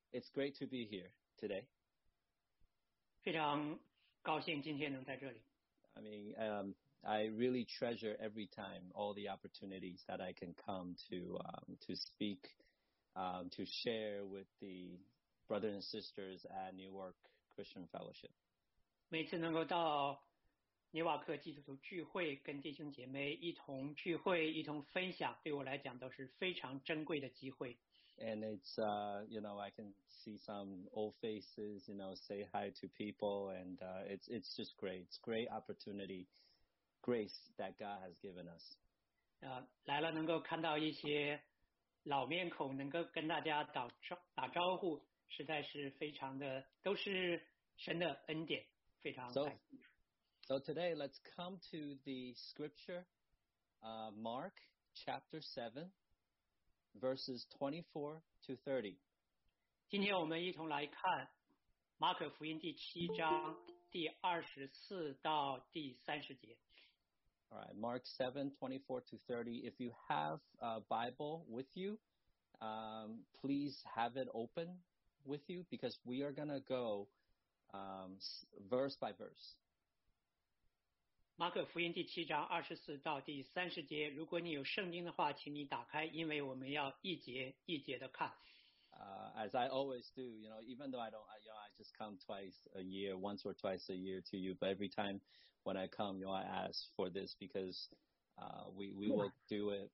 It's great to be here today. 非常高兴今天能在这里。 I mean, I really treasure every time all the opportunities that I can come to speak, to share with the brothers and sisters at Newark Christian Fellowship. 每次能够到尼瓦克基督徒聚会，跟弟兄姐妹一同聚会、一同分享，对我来讲都是非常珍贵的机会。 And it's, I can see some old faces, say hi to people, and it's just great. It's great opportunity, grace that God has given us. 来了能够看到一些老面孔，能够跟大家打招呼，实在是非常的，都是神的恩典，非常感谢。 So today, let's come to the scripture, Mark chapter 7, verses 24 to 30. 今天我们一同来看马可福音第7章第24到第30节。 All right, Mark 7, 24 to 30. If you have a Bible with you, please have it open with you because we are going to go verse by verse. 马可福音第7章24到第30节，如果你有圣经的话，请你打开，因为我们要一节一节的看。 As I always do, even though I just come twice a year, once or twice a year to you, but every time when I come, I ask for this because we will do it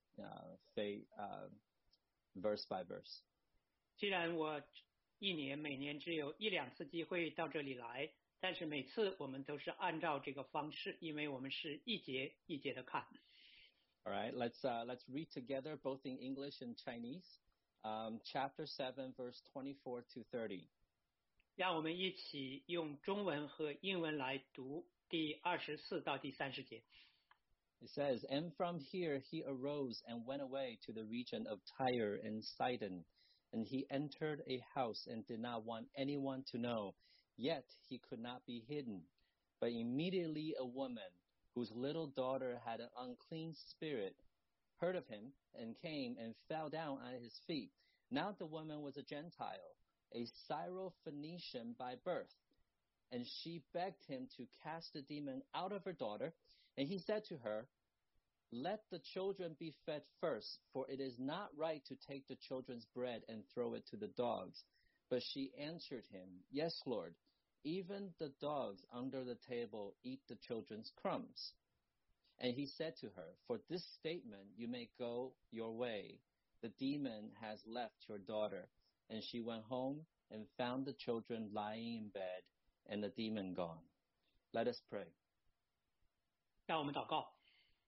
verse by verse. 既然我每年只有一两次机会到这里来。但是每次我们都是按照这个方式，因为我们是一节一节的看。 All right, let's read together both in English and Chinese. Chapter 7, verse 24 to 30. 让我们一起用中文和英文来读第24到第30节。 It says, "And from here he arose and went away to the region of Tyre and Sidon, and he entered a house and did not want anyone to know. Yet he could not be hidden. But immediately a woman, whose little daughter had an unclean spirit, heard of him, and came and fell down at his feet. Now the woman was a Gentile, a Syrophoenician by birth. And she begged him to cast the demon out of her daughter. And he said to her, 'Let the children be fed first, for it is not right to take the children's bread and throw it to the dogs.' But she answered him, 'Yes, Lord. Even the dogs under the table eat the children's crumbs.' And he said to her, 'For this statement you may go your way. The demon has left your daughter.' And she went home and found the children lying in bed and the demon gone." Let us pray. 让我们祷告。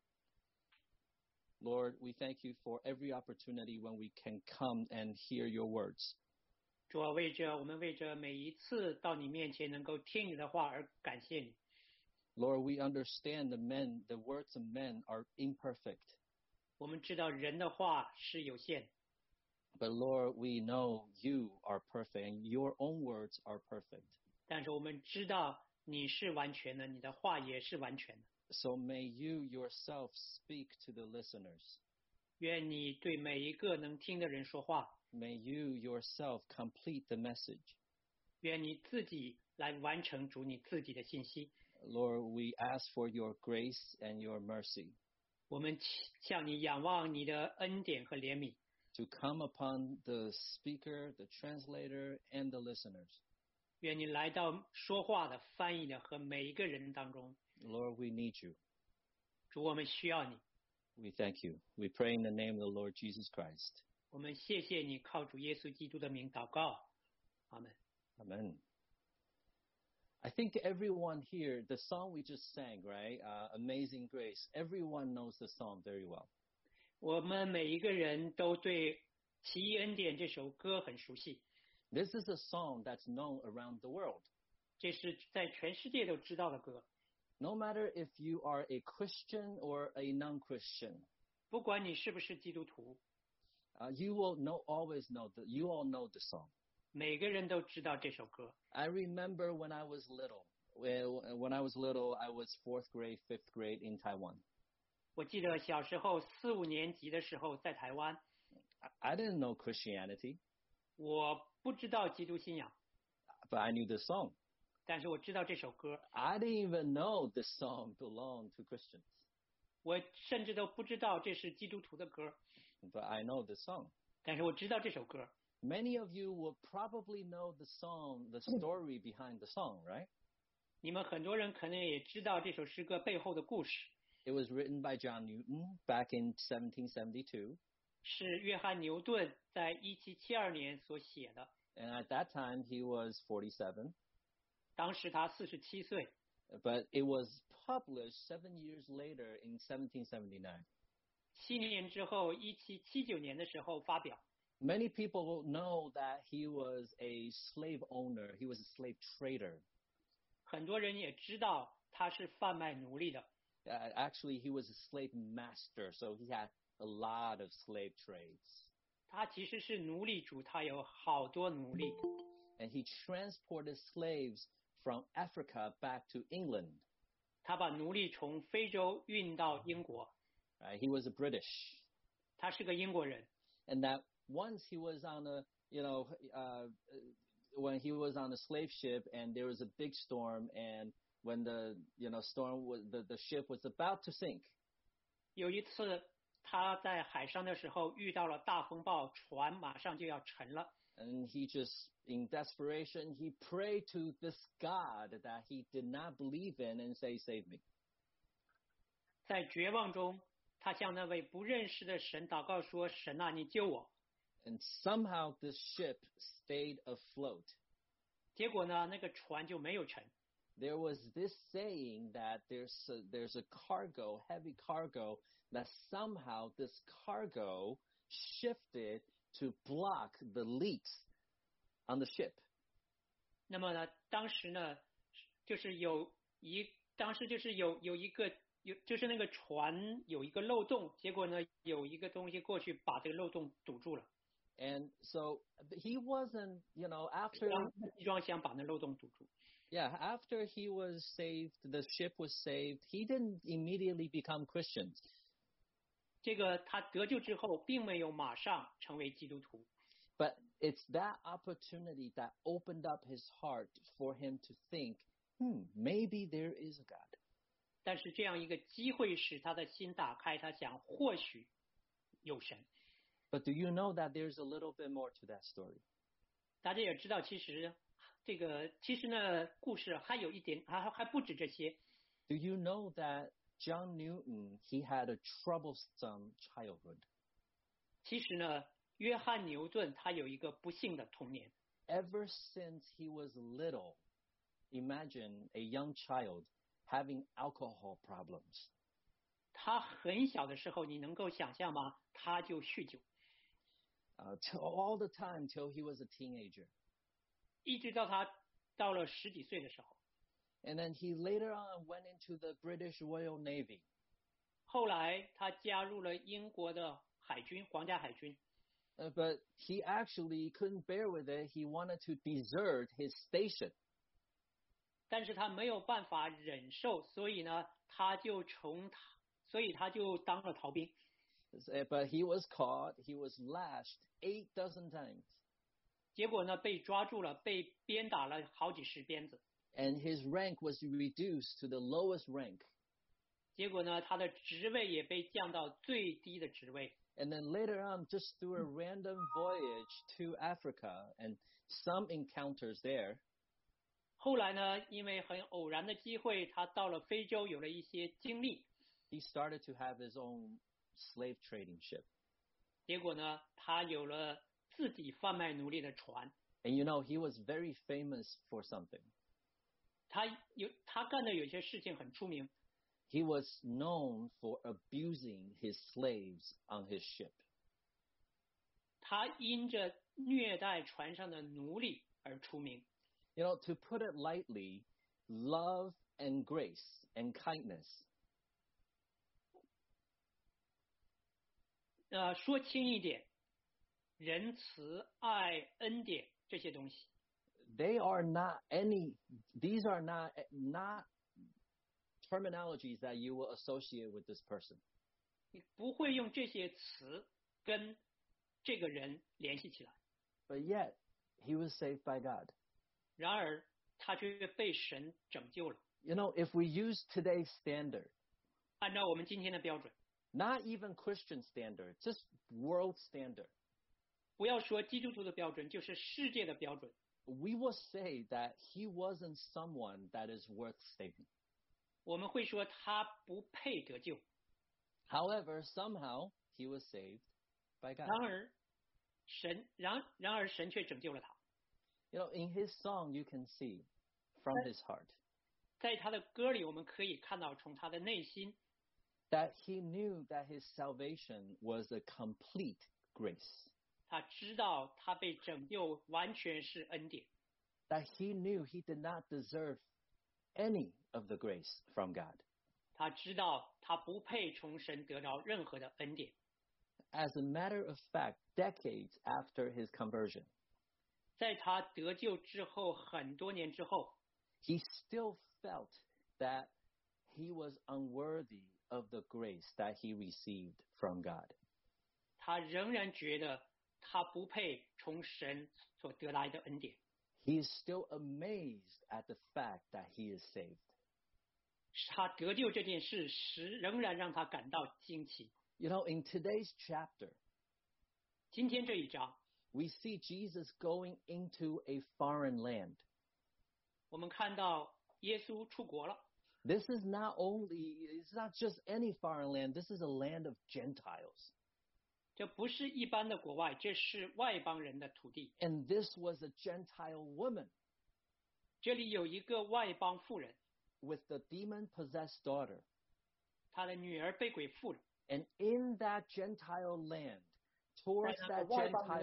Lord, we thank you for every opportunity when we can come and hear your words. 主啊，我们为着每一次到你面前能够听你的话而感谢你。 Lord, we understand the words of men are imperfect. 我们知道人的话是有限。 But Lord, we know you are perfect and your own words are perfect. 但是我们知道你是完全的，你的话也是完全的。 So may you yourself speak to the listeners. 愿你对每一个能听的人说话。 May you yourself complete the message. 愿你自己来完成主你自己的信息。 Lord, we ask for your grace and your mercy. 我们向你仰望你的恩典和怜悯。 To come upon the speaker, the translator, and the listeners. 愿你来到说话的、翻译的和每一个人当中。 Lord, we need you. 主，我们需要你。 We thank you. We pray in the name of the Lord Jesus Christ. 我们谢谢你，靠主耶稣基督的名祷告。阿们。 Amen. I think everyone here, the song we just sang, right? Amazing Grace. Everyone knows the song very well. 我们每一个人都对《奇异恩典》这首歌很熟悉。 This is a song that's known around the world. 这是在全世界都知道的歌。 No matter if you are a Christian or a non-Christian. 不管你是不是基督徒。 You will always know you all know the song. 每个人都知道这首歌。 I remember when I was little. When I was little, I was 4th grade, 5th grade in Taiwan. 我记得小时候4、5年级的时候在台湾。 I didn't know Christianity. 我不知道基督信仰， but I knew the song. 但是我知道这首歌， I didn't even know this song belonged to Christians, 我甚至都不知道这是基督徒的歌， but I know the song. 但是我知道这首歌。 Many of you will probably know the song, the story behind the song, right? 你们很多人可能也知道这首诗歌背后的故事， It was written by John Newton back in 1772. 是约翰牛顿在1772年所写的， And at that time, he was 47. 当时他47岁， But it was published 7 years later in 1779. 7年之后，1779年的时候发表。 Many people know that he was a slave owner. He was a slave trader. 很多人也知道他是贩卖奴隶的， Actually, he was a slave master, so he had a lot of slave trades. 他其实是奴隶主，他有好多奴隶， And he transported slaves from Africa back to England. 他把奴隶从非洲运到英国， He was a British. 他是个英国人。 And that once he was on a, when he was on a slave ship and there was a big storm, and when the, storm was, the ship was about to sink, 有一次他在海上的时候遇到了大风暴，船马上就要沉了， and he just, in desperation, he prayed to this God that he did not believe in and say, save me. 在绝望中，他向那位不认识的神祷告说：“神啊，你救我！” And somehow this ship stayed afloat. 结果呢，那个船就没有沉。 There was this saying that there's a cargo, heavy cargo, that somehow this cargo shifted to block the leaks on the ship. 那么呢，当时就是有一个就是那个船有一个漏洞，结果呢有一个东西过去把这个漏洞堵住了。 And so he wasn't, after 集装箱把那漏洞堵住。 Yeah, after he was saved, the ship was saved, he didn't immediately become Christians. 这个他得救之后，并没有马上成为基督徒。 But it's that opportunity that opened up his heart for him to think, maybe there is a God. 但是这样一个机会使他的心打开，他想或许有神。 But do you know that there's a little bit more to that story? 大家也知道，其实呢，故事还有一点，还不止这些。 Do you know that John Newton, he had a troublesome childhood? 其实呢，约翰牛顿他有一个不幸的童年。 Ever since he was little, imagine a young child having alcohol problems. 他很小的时候，你能够想象吗？他就酗酒， All the time till he was a teenager. 一直到他到了10几岁的时候。 And then he later on went into the British Royal Navy. 后来他加入了英国的海军，皇家海军。 But he actually couldn't bear with it. He wanted to desert his station. 但是他没有办法忍受，所以他就当了逃兵。 But he was caught. He was lashed 8 dozen times. 结果呢，被抓住了，被鞭打了好几十鞭子。 And his rank was reduced to the lowest rank. 结果呢，他的职位也被降到最低的职位。 And then later on, just through a random voyage to Africa and some encounters there, 后来呢，因为很偶然的机会，他到了非洲，有了一些经历。 he started to have his own slave trading ship. 结果呢，他有了自己贩卖奴隶的船。 And he was very famous for something. 他干的有些事情很出名。 He was known for abusing his slaves on his ship. 他因着虐待船上的奴隶而出名。 To put it lightly, love and grace and kindness. 说轻一点，仁慈、爱、恩典这些东西。 These are not terminologies that you will associate with this person. 你不会用这些词跟这个人联系起来。 But yet, he was saved by God. 然而他却被神拯救了。 You know, if we use today's standard, 按照我们今天的标准， not even Christian standard, just world standard, 不要说基督徒的标准，就是世界的标准， we will say that he wasn't someone that is worth saving. 我们会说他不配得救。 However, somehow he was saved by God. 然而神却拯救了他。 You know, in his song, you can see from his heart 在他的歌里，我们可以看到从他的内心， that he knew that his salvation was a complete grace. 他知道他被拯救完全是恩典， That he knew he did not deserve any of the grace from God. 他知道他不配从神得到任何的恩典。 As a matter of fact, decades after his conversion, 在他得救之后，很多年之后， he still felt that he was unworthy of the grace that he received from God. 他仍然觉得他不配从神所得来的恩典。 He is still amazed at the fact that he is saved. 他得救这件事仍然让他感到惊奇。 You know, in today's chapter, 今天这一章， we see Jesus going into a foreign land. 我们看到耶稣出国了。 This is it's not just any foreign land, this is a land of Gentiles. 这不是一般的国外，这是外邦人的土地。 And this was a Gentile woman 这里有一个外邦妇人， with the demon-possessed daughter. 她的女儿被鬼附了。 And in that Gentile land, towards 在那 that 个外邦的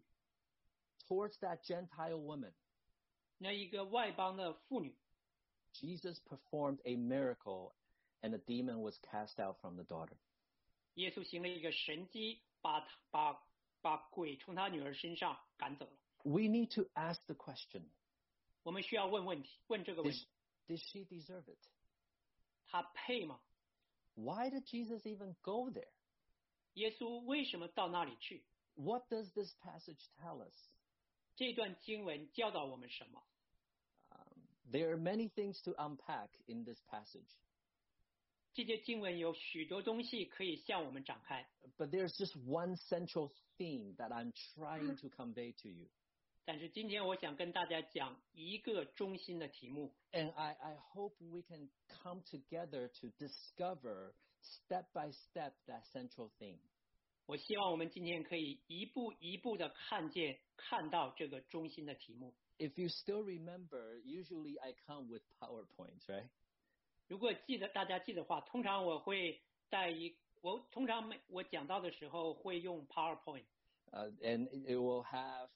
Gentile woman, 那一个外邦的妇女， Jesus performed a miracle and a demon was cast out from the daughter. 耶稣行了一个神迹，把鬼从他女儿身上赶走了。 We need to ask the question, 我们需要问这个问题： did she deserve it? 她配吗？ Why did Jesus even go there? 耶稣为什么到那里去？ What does this passage tell us? 这段经文教导我们什么？ There are many things to unpack in this passage, 这些经文有许多东西可以向我们展开， but there's just one central theme that I'm trying to convey to you. 但是今天我想跟大家讲一个中心的题目， And I hope we can come together to discover step by step that central theme. 我希望我们今天可以一步一步的看到这个中心的题目。 If you still remember, usually I come with PowerPoints, right? 如果大家记得话，通常我会我讲到的时候会用 PowerPoint， And it will have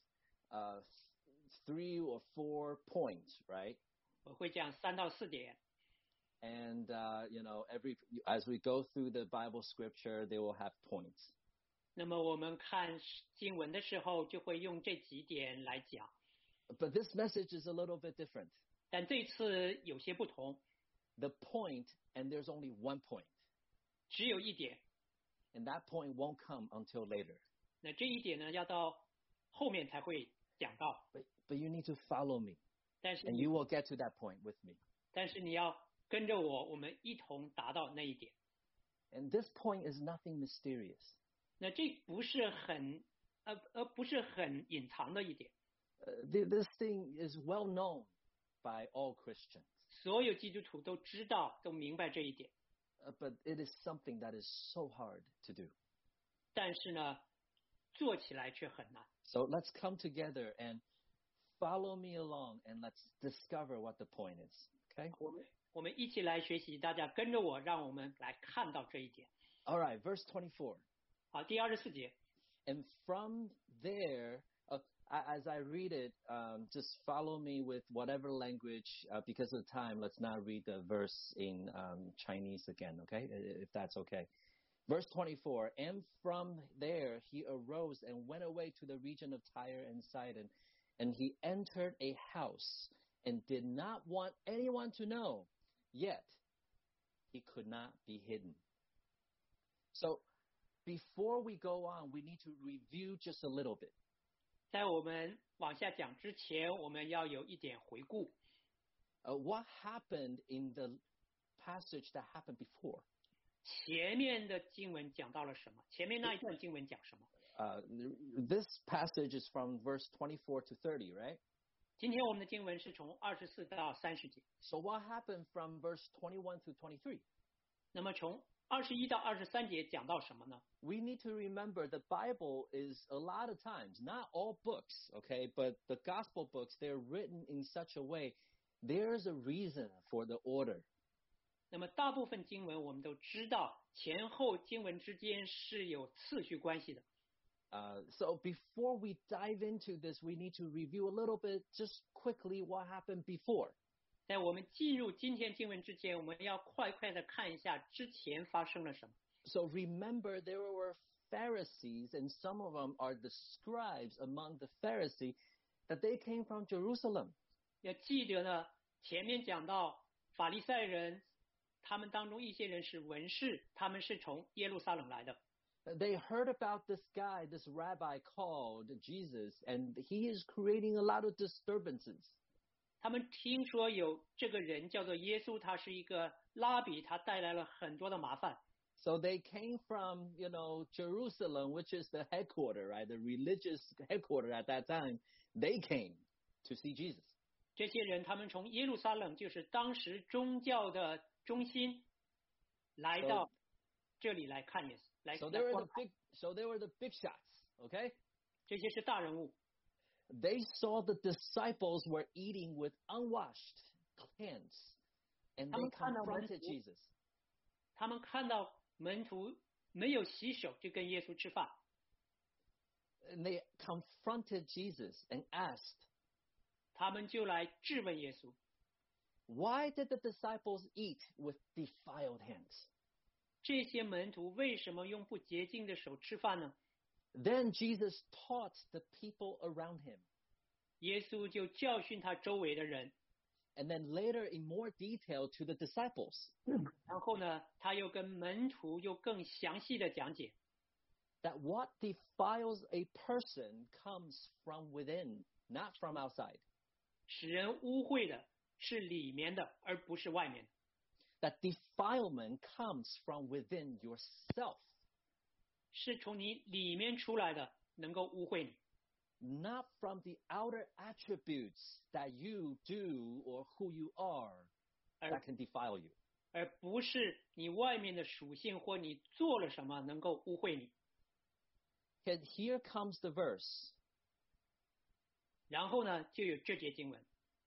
3 or 4 points, right? 我会讲3到4点。 And as we go through the Bible scripture, they will have points. 那么我们看经文的时候，就会用这几点来讲。 But this message is a little bit different. 但这次有些不同， The point, and there's only one point, 只有一点。 and that point won't come until later. 那这一点呢，要到后面才会讲到。 But you need to follow me, 但是 and you will get to that point with me. 你要跟着我们一同达到那一点。 And this point is nothing mysterious. 那这不是很隐藏的一点。 This thing is well known by all Christians. 所有基督徒都知道，都明白这一点。 But it is something that is so hard to do. 但是呢，做起来却很难。 So let's come together and follow me along and let's discover what the point is. Okay? 我们一起来学习，大家跟着我，让我们来看到这一点。 All right, verse 24. 好，第24节。 And from there, as I read it, just follow me with whatever language. Because of time, let's not read the verse in Chinese again, okay? If that's okay. Verse 24, and from there he arose and went away to the region of Tyre and Sidon, and he entered a house and did not want anyone to know, yet he could not be hidden. So before we go on, we need to review just a little bit. 在我们往下讲之前，我们要有一点回顾。 What happened in the passage that happened before? 前面的经文讲到了什么？前面那一段经文讲什么 ？This passage is from verse 24 to 30, right? 今天我们的经文是从24到30节。 So what happened from verse 21 to 23? 那么从21到23节讲到什么呢？ We need to remember the Bible is a lot of times, not all books, okay, but the gospel books, they're written in such a way, there's a reason for the order. 那么大部分经文我们都知道，前后经文之间是有次序关系的。 So before we dive into this, we need to review a little bit, just quickly, what happened before. 在我们进入今天经文之前，我们要快的看一下之前发生了什么。 So remember, there were Pharisees, and some of them are the scribes among the Pharisees, that they came from Jerusalem. 要记得呢，前面讲到法利赛人，他们当中一些人是文士，他们是从耶路撒冷来的。 They heard about this guy, this rabbi called Jesus, and he is creating a lot of disturbances. 他们听说有这个人叫做耶稣，他是一个拉比，他带来了很多的麻烦。 So they came from, Jerusalem, which is the headquarters, right? The religious headquarters at that time. They came to see Jesus. 这些人，他们从耶路撒冷，就是当时宗教的中心，来到这里来看耶稣。 So they were the big shots, okay? 这些是大人物。 They saw the disciples were eating with unwashed hands, and they confronted Jesus. 他们看到门徒没有洗手就跟耶稣吃饭。 And they confronted Jesus and asked, 他们就来质问耶稣 Why did the disciples eat with defiled hands? 这些门徒为什么用不洁净的手吃饭呢？ Then Jesus taught the people around him. 耶稣就教训他周围的人。 And then later in more detail to the disciples. 然后呢，他又跟门徒又更详细的讲解。 That what defiles a person comes from within, not from outside. 使人污秽的是里面的，而不是外面的。 That defilement comes from within yourself. 是从你里面出来的，能够污秽你。 Not from the outer attributes that you do or who you are that can defile you. 而不是你外面的属性或你做了什么能够污秽你。 And here comes the verse. 然后呢，就有这节经文。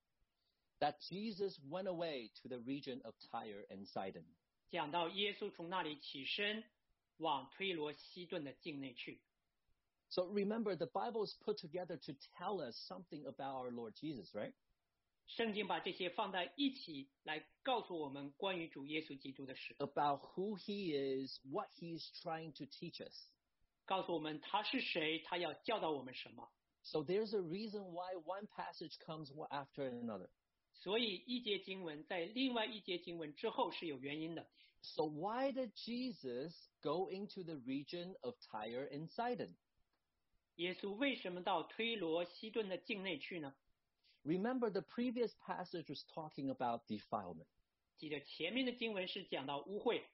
That Jesus went away to the region of Tyre and Sidon. 讲到耶稣从那里起身，往推罗西顿的境内去。 So remember, the Bible is put together to tell us something about our Lord Jesus, right? 圣经把这些放在一起来告诉我们关于主耶稣基督的事。 About who he is, what he is trying to teach us. 告诉我们他是谁，他要教导我们什么。 So there's a reason why one passage comes after another. 所以一节经文在另外一节经文之后是有原因的。 So why did Jesus go into the region of Tyre and Sidon? 耶稣为什么到推罗西顿的境内去呢？ Remember, the previous passage was talking about defilement. 记得前面的经文是讲到污秽。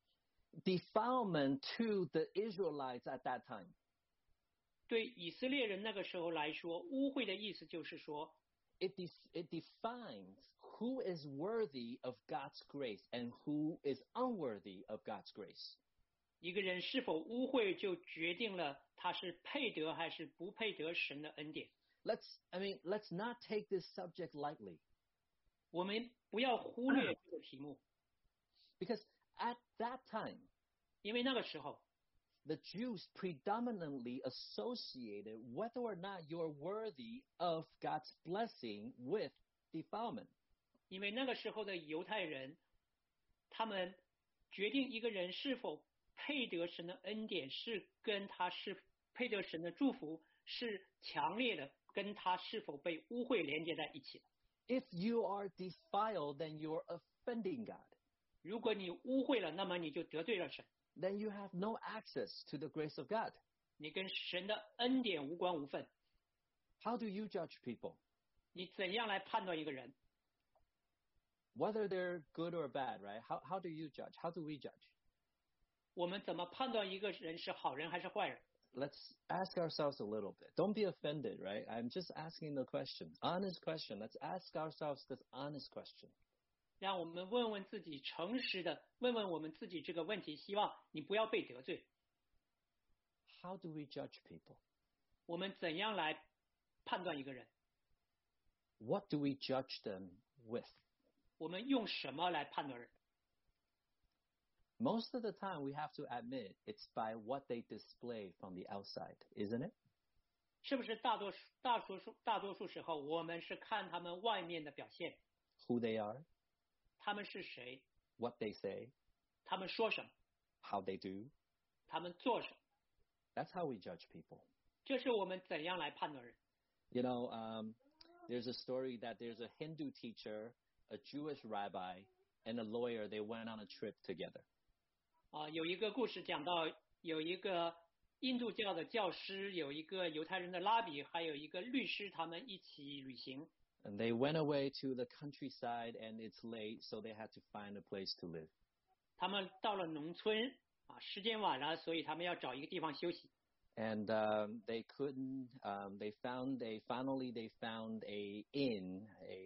Defilement to the Israelites at that time. 对以色列人那个时候来说，污秽的意思就是说 It defines who is worthy of God's grace and who is unworthy of God's grace. 一个人是否污秽，就决定了他是配得还是不配得神的恩典。 Let's not take this subject lightly. 我们不要忽略这个题目。 Because at that time, 因为那个时候 the Jews predominantly associated whether or not you're worthy of God's blessing with defilement. 因为那个时候的犹太人，他们决定一个人是否配得神的恩典，是跟他是配得神的祝福，是强烈的跟他是否被污秽连接在一起的。 If you are defiled, then you're offending God. 如果你污秽了，那么你就得罪了神。 Then you have no access to the grace of God. 你跟神的恩典无关无分。 How do you judge people? 你怎样来判断一个人？ Whether they're good or bad, right? How do you judge? How do we judge? 我们怎么判断一个人是好人还是坏人？ Let's ask ourselves a little bit. Don't be offended, right? I'm just asking the question. Honest question. Let's ask ourselves this honest question. 让我们问问自己，诚实的问问我们自己这个问题，希望你不要被得罪。 How do we judge people? 我们怎样来判断一个人？ What do we judge them with? 我们用什么来判断人？ Most of the time, we have to admit it's by what they display from the outside, isn't it? 是不是大多数时候，我们是看他们外面的表现， Who they are, 他们是谁， what they say, 他们说什么， how they do. 他们做什么， That's how we judge people. 这是我们怎样来判断人。 You know, there's a story that there's a Hindu teacher, a Jewish rabbi, and a lawyer. They went on a trip together. 有一个故事讲到，有一个印度教的教师，有一个犹太人的拉比，还有一个律师，他们一起旅行。 And they went away to the countryside, and it's late, so they had to find a place to live. 他们到了农村，时间晚了，所以他们要找一个地方休息。 And they couldn't. They found a inn,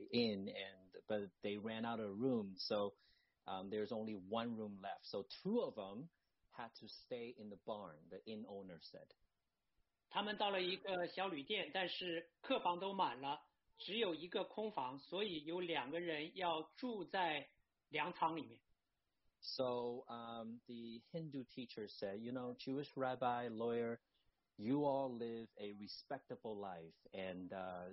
but they ran out of room, so there's only one room left. So two of them had to stay in the barn. The inn owner said. 他们到了一个小旅店，但是客房都满了，只有一个空房，所以有2个人要住在粮仓里面。 So the Hindu teacher said, you know, Jewish rabbi, lawyer, you all live a respectable life, and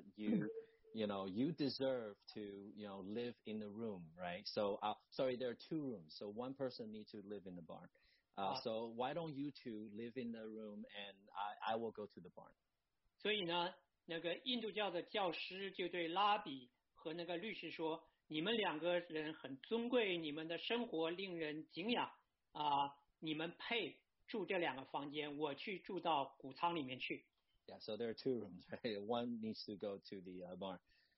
you deserve to, live in the room, right? So, sorry, there are 2 rooms, so one person needs to live in the barn. So why don't you two live in the room, and I will go to the barn. 所以呢，那个印度教的教师就对拉比和那个律师说：“你们2个人很尊贵，你们的生活令人敬仰你们配住这2个房间，我去住到谷仓里面去。” Yeah, so there are 2 rooms, right? One needs to go to the barn.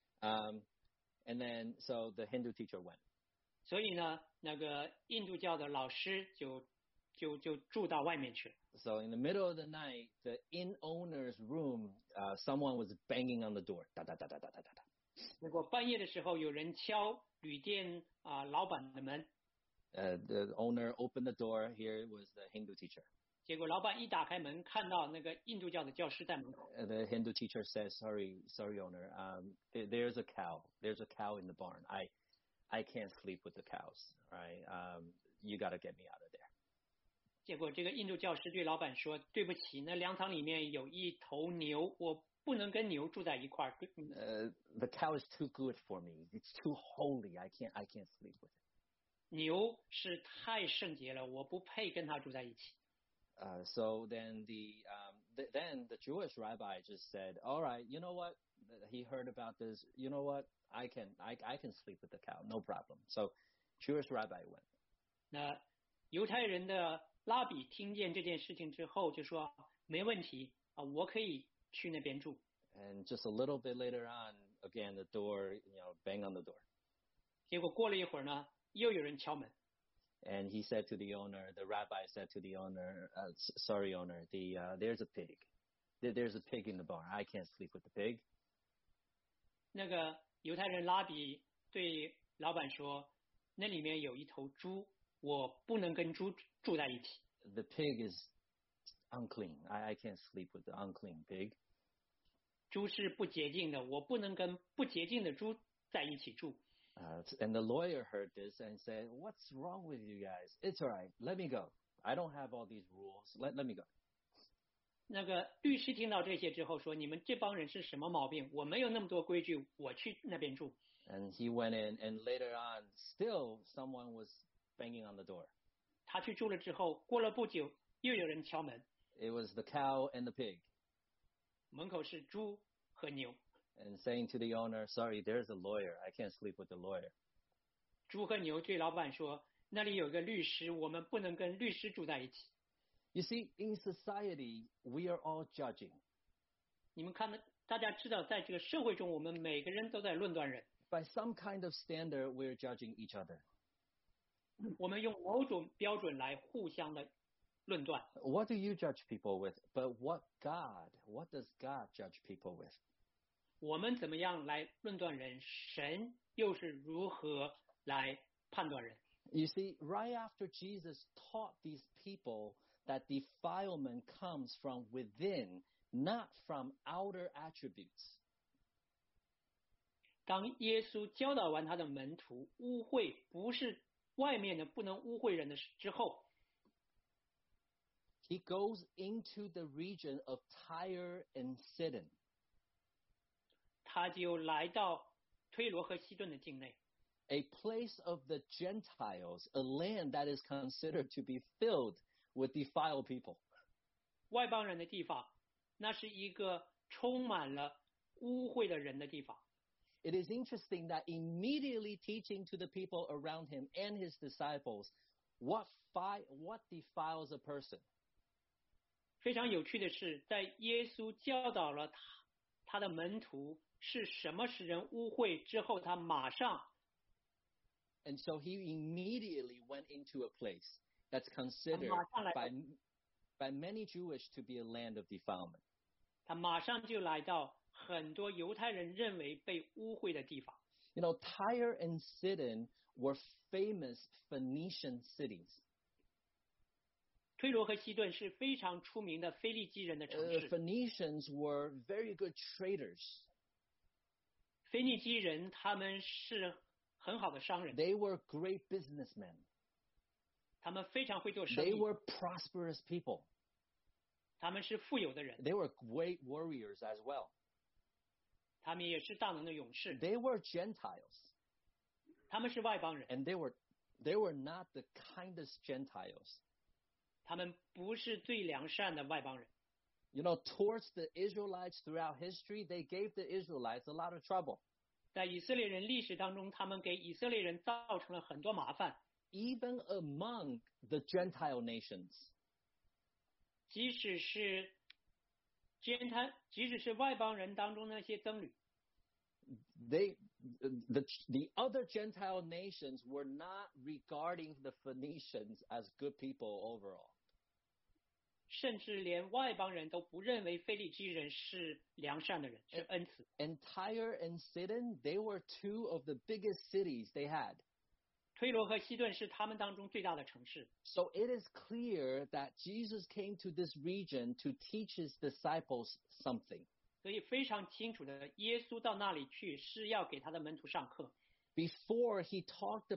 And then, so the Hindu teacher went. 所以呢，那个印度教的老师就住到外面去了。 So in the middle of the night, the inn owner's room, someone was banging on the door. Da, da, da, da, da, da, da. 结果半夜的时候，有人敲旅店老板的门。 The owner opened the door. Here was the Hindu teacher. 结果老板一打开门，看到那个印度教的教师在门口。 The Hindu teacher says, sorry, owner. There's a cow. There's a cow in the barn. I can't sleep with the cows. Right? You got to get me out of there. 结果这个印度教师对老板说：“对不起，那粮仓里面有一头牛，我不能跟牛住在一块儿。” The cow is too good for me. It's too holy. I can't sleep with it. 牛是太圣洁了，我不配跟它住在一起。 So then the Jewish rabbi just said, all right, you know what? He heard about this. You know what? I can sleep with the cow. No problem. So Jewish rabbi went. 那犹太人的拉比听见这件事情之后就说：“没问题我可以去那边住。” And just a little bit later on, again, the door, bang on the door. 结果过了一会儿呢，又有人敲门。 And he said to the owner, the rabbi said to the owner, sorry, owner, there's a pig. There's a pig in the barn. I can't sleep with the pig. 那个犹太人拉比对老板说：“那里面有一头猪，我不能跟猪住在一起。” The pig is unclean. I can't sleep with the unclean pig. 猪是不洁净的，我不能跟不洁净的猪在一起住。 And the lawyer heard this and said, what's wrong with you guys? It's all right. Let me go. I don't have all these rules. Let me go. 那个律师听到这些之后说：“你们这帮人是什么毛病？我没有那么多规矩，我去那边住。” And he went in, and later on, still someone was banging on the door. 他去住了之后，过了不久，又有人敲门。 It was the cow and the pig. 门口是猪和牛。 And saying to the owner, sorry, there's a lawyer. I can't sleep with the lawyer. 猪和牛对老板说：“那里有个律师，我们不能跟律师住在一起。” You see, in society, we are all judging. 你们看大家知道，在这个社会中，我们每个人都在论断人。 By some kind of standard, we're judging each other. 我们用某种标准来互相的论断。 What do you judge people with? But what does God judge people with? 我们怎么样来论断人？神又是如何来判断人？ You see, right after Jesus taught these people that defilement comes from within, not from outer attributes. 当耶稣教导完他的门徒，污秽不是外面的不能污秽人的之后， He goes into the region of Tyre and Sidon. 他就来到推罗和西顿的境内， A place of the Gentiles, a land that is considered to be filled with defiled people. 外邦人的地方，那是一个充满了污秽的人的地方。 It is interesting that immediately teaching to the people around him and his disciples what defiles a person. 非常有趣的是，在耶稣教导了他的门徒是什么使人污秽之后，他马上 And so he immediately went into a place that's considered by many Jewish to be a land of defilement. 他马上就来到很多犹太人认为被污秽的地方。 You know, Tyre and Sidon were famous Phoenician cities. 推罗和西顿是非常出名的非利基人的城市。 Phoenicians were very good traders. 腓尼基人他们是很好的商人， They were great businessmen. 他们非常会做生 They 意， were prosperous people. 他们是富有的人， They were great warriors as well. 他们也是大能的勇士， They were Gentiles. 他们是外邦人， And they were not the kindest Gentiles. 他们不是最良善的外邦人。 You know, towards the Israelites throughout history, they gave the Israelites a lot of trouble. 在以色列人历史当中，他们给以色列人造成了很多麻烦， Even among the Gentile nations. 即使是外邦人当中那些僧侣， The other Gentile nations were not regarding the Phoenicians as good people overall. 甚至连外邦人都不认为非利基人是良善的人，是恩慈。 And Tyre and Sidon, they were two of the biggest cities they had. 推罗和西顿是他们当中最大的城市， So it is clear that Jesus came to this region to teach his disciples something. 所以非常清楚的，耶稣到那里去是要给他的门徒上课。 Before he talked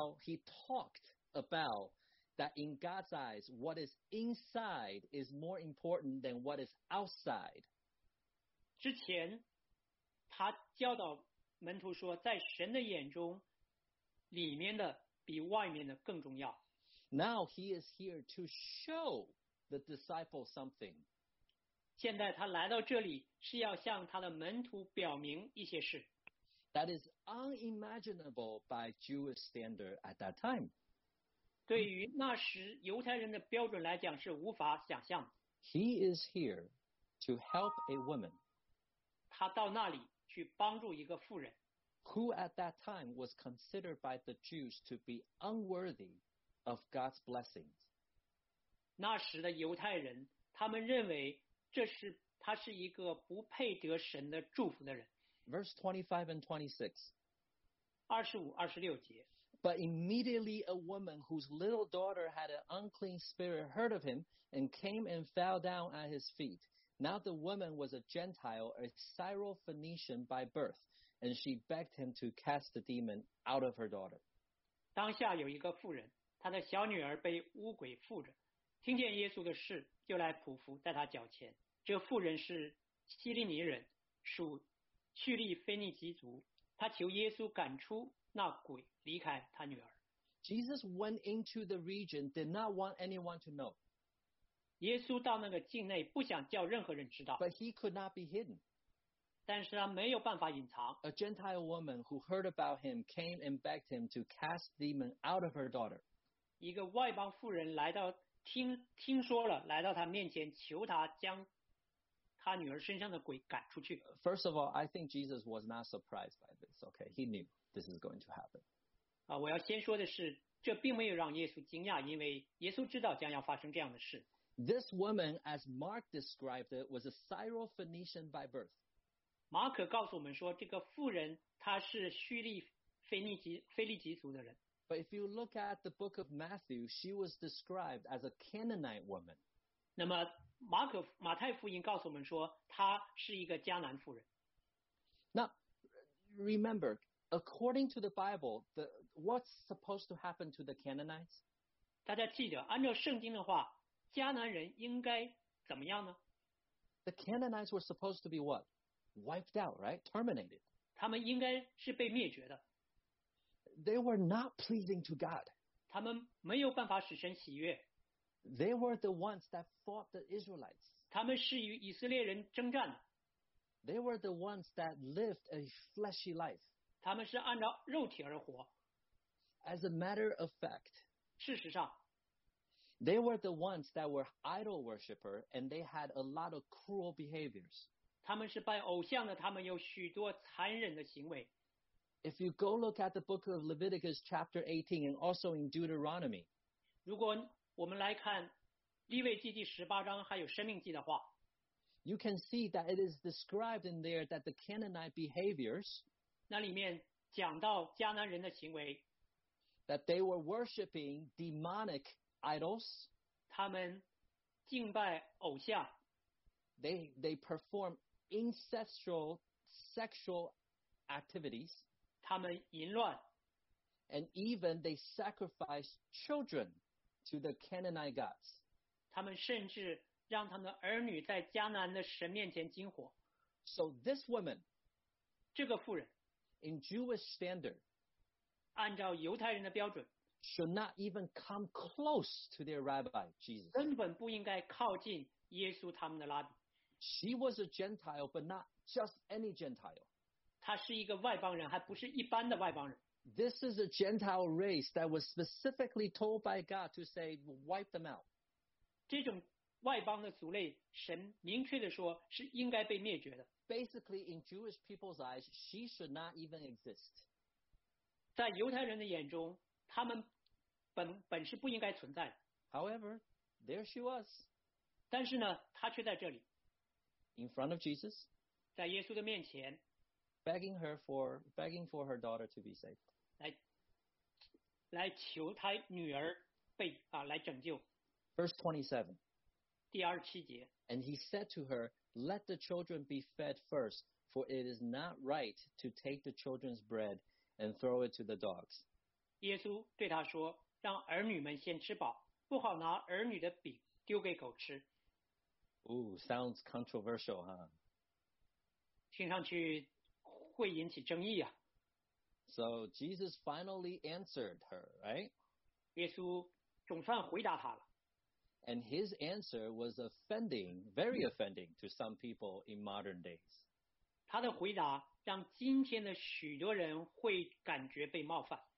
about that in God's eyes, what is inside is more important than what is outside. 之前，他教导门徒说，在神的眼中，里面的比外面的更重要。 Now he is here to show the disciples something. 现在他来到这里，是要向他的门徒表明一些事， That is unimaginable by Jewish standard at that time. 对于那时犹太人的标准来讲是无法想象的。 He is here to help a woman 他到那里去帮助一个妇人， who at that time was considered by the Jews to be unworthy of God's blessings. 那时的犹太人，他们认为他是一个不配得神的祝福的人。 Verse 25 and 26. 25、26节。 But immediately a woman whose little daughter had an unclean spirit heard of him and came and fell down at his feet. Now the woman was a Gentile, a Syrophoenician by birth, and she begged him to cast the demon out of her daughter. 当下有一个妇人，她的小女儿被污鬼附着，听见耶稣的事，就来匍匐在他脚前。这妇人是希利尼人，属叙利腓尼基族，她求耶稣赶出那鬼，离开她女儿。 Jesus went into the region, did not want anyone to know, 耶稣到那个境内，不想叫任何人知道， but he could not be hidden. 但是他没有办法隐藏。 A Gentile woman who heard about him came and begged him to cast the demon out of her daughter. 一个外邦妇人来到听说了，来到他面前，求他将他女儿身上的鬼赶出去。 First of all, I think Jesus was not surprised by this. Okay, he knew this is going to happen. 我要先说的是，这并没有让耶稣惊讶，因为耶稣知道将要发生这样的事。 This woman, as Mark described it, was a Syro-Phoenician by birth. 马可告诉我们说，这个妇人她是叙利腓利吉族的人。 But if you look at the book of Matthew, she was described as a Canaanite woman. 那么马太福音告诉我们说，她是一个迦南妇人。 Now, remember, according to the Bible, what's supposed to happen to the Canaanites? 大家记得，按照圣经的话，迦南人应该怎么样呢？ The Canaanites were supposed to be what? Wiped out, right? Terminated. 他们应该是被灭绝的。 They were not pleasing to God. 他们没有办法使神喜悦。 They were the ones that fought the Israelites. 他们是与以色列人征战的。 They were the ones that lived a fleshy life. 他们是按照肉体而活。 As a matter of fact, 事实上 they were the ones that were idol worshiper and they had a lot of cruel behaviors. 他们是拜偶像的，他们有许多残忍的行为。 If you go look at the book of Leviticus chapter 18 and also in Deuteronomy, 如果我们来看利未记第18章还有申命记的话， you can see that it is described in there that the Canaanite behaviors, 那里面讲到迦南人的行为， that they were worshiping demonic idols. 他们敬拜偶像， They perform incestual sexual activities. 他们淫乱， And even they sacrifice children to the Canaanite gods. 他们甚至让他们的儿女在迦南的神面前金火。 So this woman, 这个妇人 in Jewish standard, 按照犹太人的标准， should not even come close to their rabbi, Jesus. 根本不应该靠近耶稣他们的拉比。 She was a Gentile, but not just any Gentile. 他是一个外邦人，还不是一般的外邦人。 This is a Gentile race that was specifically told by God to say, wipe them out. 这种外邦的族类，神明确的说是应该被灭绝的。 Basically, in Jewish people's eyes, she should not even exist. 在犹太人的眼中，他们本是不应该存在的。 However, there she was, 但是呢，他却在这里， in front of Jesus, 在耶稣的面前 begging for her daughter to be saved. 来求他女儿来拯救。 Verse 27. 第27节， And he said to her, Let the children be fed first, for it is not right to take the children's bread and throw it to the dogs. 耶稣对他说：“让儿女们先吃饱，不好拿儿女的饼丢给狗吃。” Ooh, sounds controversial, huh? 听上去会引起争议啊。 So Jesus finally answered her, right? 耶稣总算回答他了。 And his answer was offending, very offending to some people in modern days. 他的回答让今天的许多人会感觉被冒犯。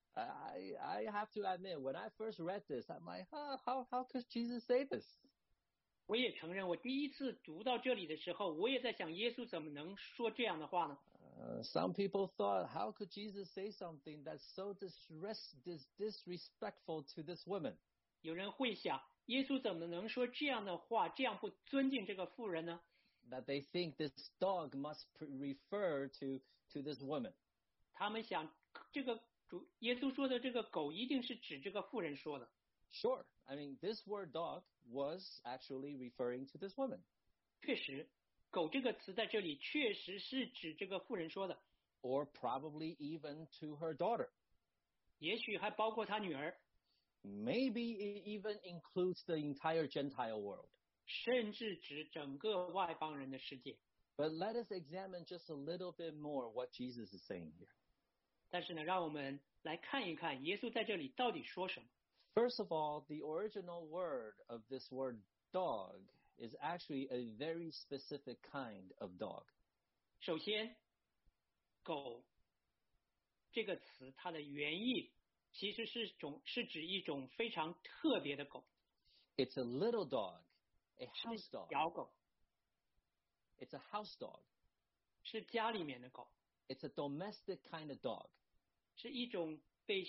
I have to admit, when I first read this, I'm like, how could Jesus say this? 我也承认，我第一次读到这里的时候，我也在想，耶稣怎么能说这样的话呢？ Some people thought, how could Jesus say something that's so disrespectful to this woman? 有人会想，耶稣怎么能说这样的话，这样不尊敬这个妇人呢？ That they think this dog must refer to this woman. 他们想，这个耶稣说的这个狗一定是指这个妇人说的。 Sure, I mean, this word dog was actually referring to this woman. 确实，狗这个词在这里确实是指这个妇人说的。 Or probably even to her daughter. 也许还包括他女儿。 Maybe it even includes the entire Gentile world. 甚至指整个外邦人的世界。 But let us examine just a little bit more what Jesus is saying here. 但是呢，让我们来看一看耶稣在这里到底说什么。 First of all, the original word of this word dog is actually a very specific kind of dog. 首先，狗这个词它的原意其实是指一种非常特别的狗。 It's a little dog, a house dog. 小狗。 It's a house dog. 是家里面的狗， It's a domestic kind of dog. 是一种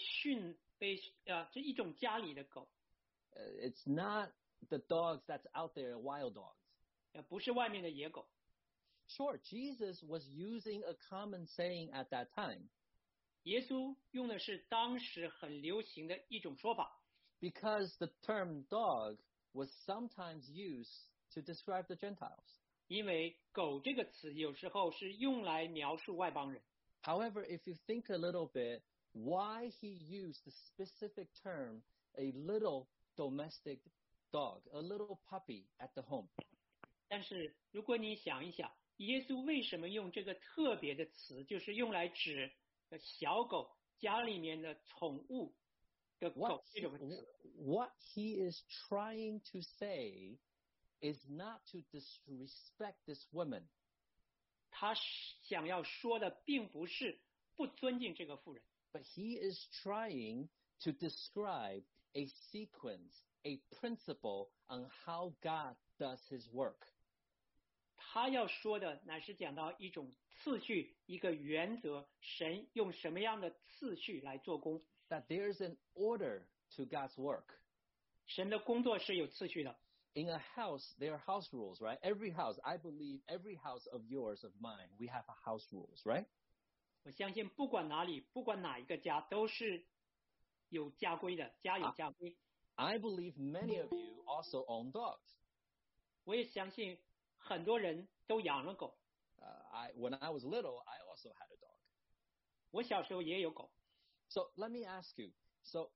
这一种家里的狗， It's not the dogs that's out there, wild dogs. 不是外面的野狗。 Sure, Jesus was using a common saying at that time 耶稣用的是当时很流行的一种说法， because the term dog was sometimes used to describe the Gentiles. 因为狗这个词有时候是用来描述外邦人。 However, if you think a little bit, why he used the specific term, a little domestic dog, a little puppy at the home? 但是如果你想一想，耶稣为什么用这个特别的词，就是用来指小狗家里面的宠物的狗这种词？ What he is trying to say is not to disrespect this woman. 他想要说的并不是不尊敬这个妇人， But he is trying to describe a sequence, a principle on how God does his work. 他要说的乃是讲到一种次序，一个原则，神用什么样的次序来做工。 That there's an order to God's work. 神的工作是有次序的。 In a house, there are house rules, right? Every house, I believe every house of yours, of mine, we have a house rules, right? 我相信不管哪里，不管哪一个家，都是有家规的，家有家规。 I believe many of you also own dogs. 我也相信很多人都养了狗。 When I was little, I also had a dog. 我小时候也有狗。 So let me ask you. So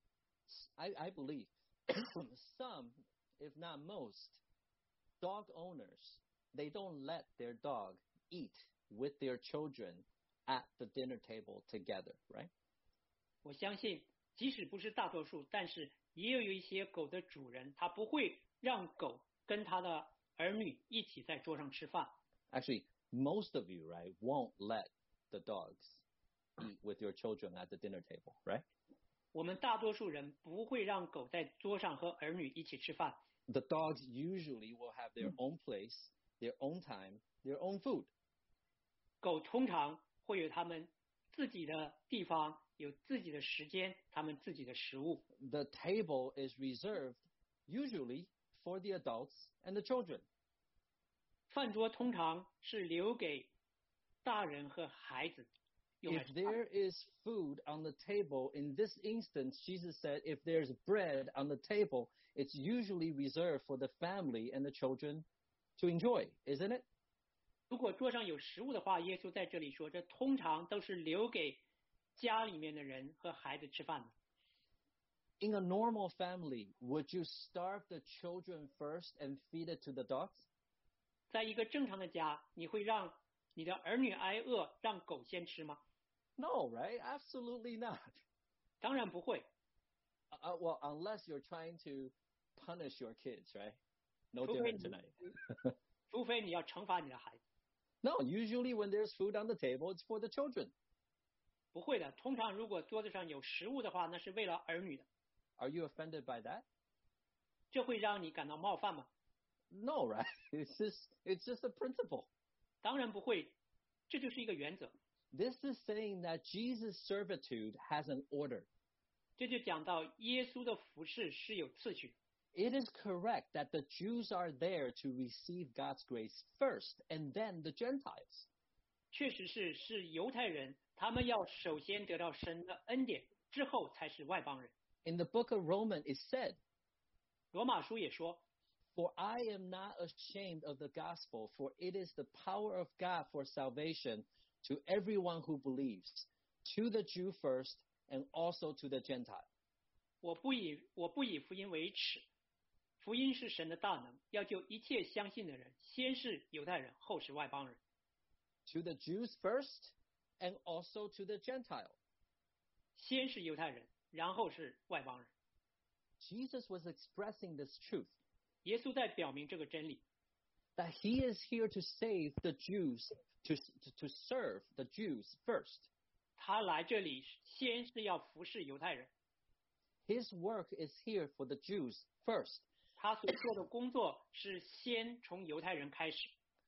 I believe some, if not most, dog owners, they don't let their dog eat with their children at the dinner table together, right? 我相信，即使不是大多数，但是也有一些狗的主人，他不会让狗跟他的儿女一起在桌上吃饭。 Actually, most of you, right, won't let the dogs eat with your children at the dinner table, right? 我们大多数人不会让狗在桌上和儿女一起吃饭。 The dogs usually will have their own place, their own time, their own food. 狗通常会有他们自己的地方，有自己的时间，他们自己的食物。 The table is reserved usually for the adults and the children. 饭桌通常是留给大人和孩子用来 If 吃饭。 there is food on the table, in this instance, Jesus said, if there's bread on the table, it's usually reserved for the family and the children to enjoy, isn't it? 如果桌上有食物的话，耶稣在这里说，这通常都是留给家里面的人和孩子吃饭的。 In a normal family, would you starve the children first and feed it to the dogs? 在一个正常的家，你会让你的儿女挨饿，让狗先吃吗？ No, right? Absolutely not. 当然不会。 Well, unless you're trying to punish your kids, right? No 除非 dinner 你 tonight. 除非你要惩罚你的孩子。 No, usually when there's food on the table, it's for the children. 不会的，通常如果桌子上有食物的话，那是为了儿女的。 Are you offended by that? 这会让你感到冒犯吗？ No, right? It's just a principle. 当然不会，这就是一个原则。 This is saying that Jesus' servitude has an order. 这就讲到耶稣的服事是有次序。 It is correct that the Jews are there to receive God's grace first, and then the Gentiles. 确实是犹太人，他们要首先得到神的恩典，之后才是外邦人。 In the book of Romans, it said, 罗马书也说， For I am not ashamed of the gospel, for it is the power of God for salvation to everyone who believes, to the Jew first, and also to the Gentile. 我不以福音为耻，福音是神的大能，要救一切相信的人，先是犹太人，后是外邦人。 To the Jews first, and also to the Gentile. 先是犹太人，然后是外邦人。 Jesus was expressing this truth, 耶稣在表明这个真理， that he is here to save the Jews, to serve the Jews first. 他来这里先是要服侍犹太人， His work is here for the Jews first. 他所做的工作是先从犹太人开始。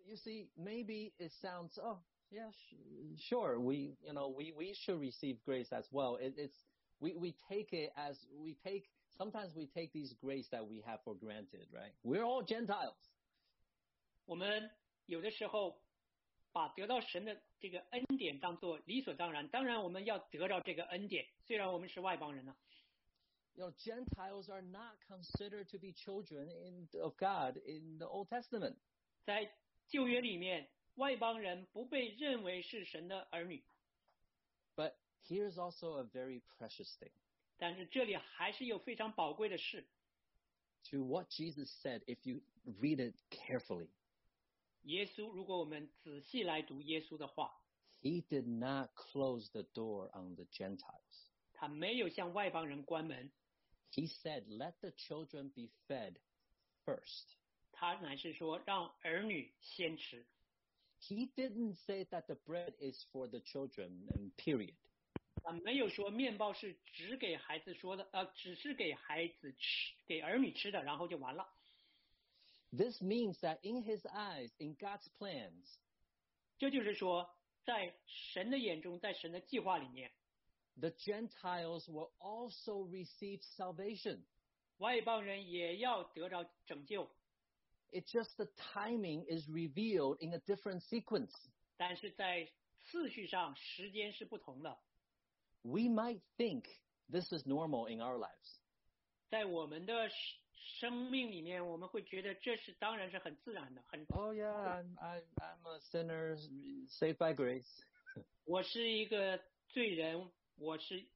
you see, maybe it sounds, oh, yeah, sure, we should receive grace as well. We take it as sometimes we take these grace that we have for granted, right? We're all Gentiles. 我们有的时候把得到神的这个恩典当作理所当然，当然我们要得到这个恩典，虽然我们是外邦人呢。 Gentiles are not considered to be children of God in the Old Testament. 在旧约里面，外邦人不被认为是神的儿女。 But here's also a very precious thing. 但是这里还是有非常宝贵的事。 To what Jesus said, if you read it carefully. 耶稣，如果我们仔细来读耶稣的话 ，He did not close the door on the Gentiles. 他没有向外邦人关门。 He said, "Let the children be fed first." 他乃是说让儿女先吃。 He didn't say that the bread is for the children, and period. 他没有说面包是只给孩子说的，只是给孩子吃，给儿女吃的，然后就完了。 This means that in His eyes, in God's plans, 这就是说，在神的眼中，在神的计划里面 the Gentiles will also receive salvation. 外邦人也要得到拯救。 It's just the timing is revealed in a different sequence. 但是在次序上，时间是不同的。 We might think this is normal in our lives. 在我们的生命里面，我们会觉得这是当然是很自然的，很。 Oh yeah, I'm a sinner saved by grace. 我是一个罪人，我是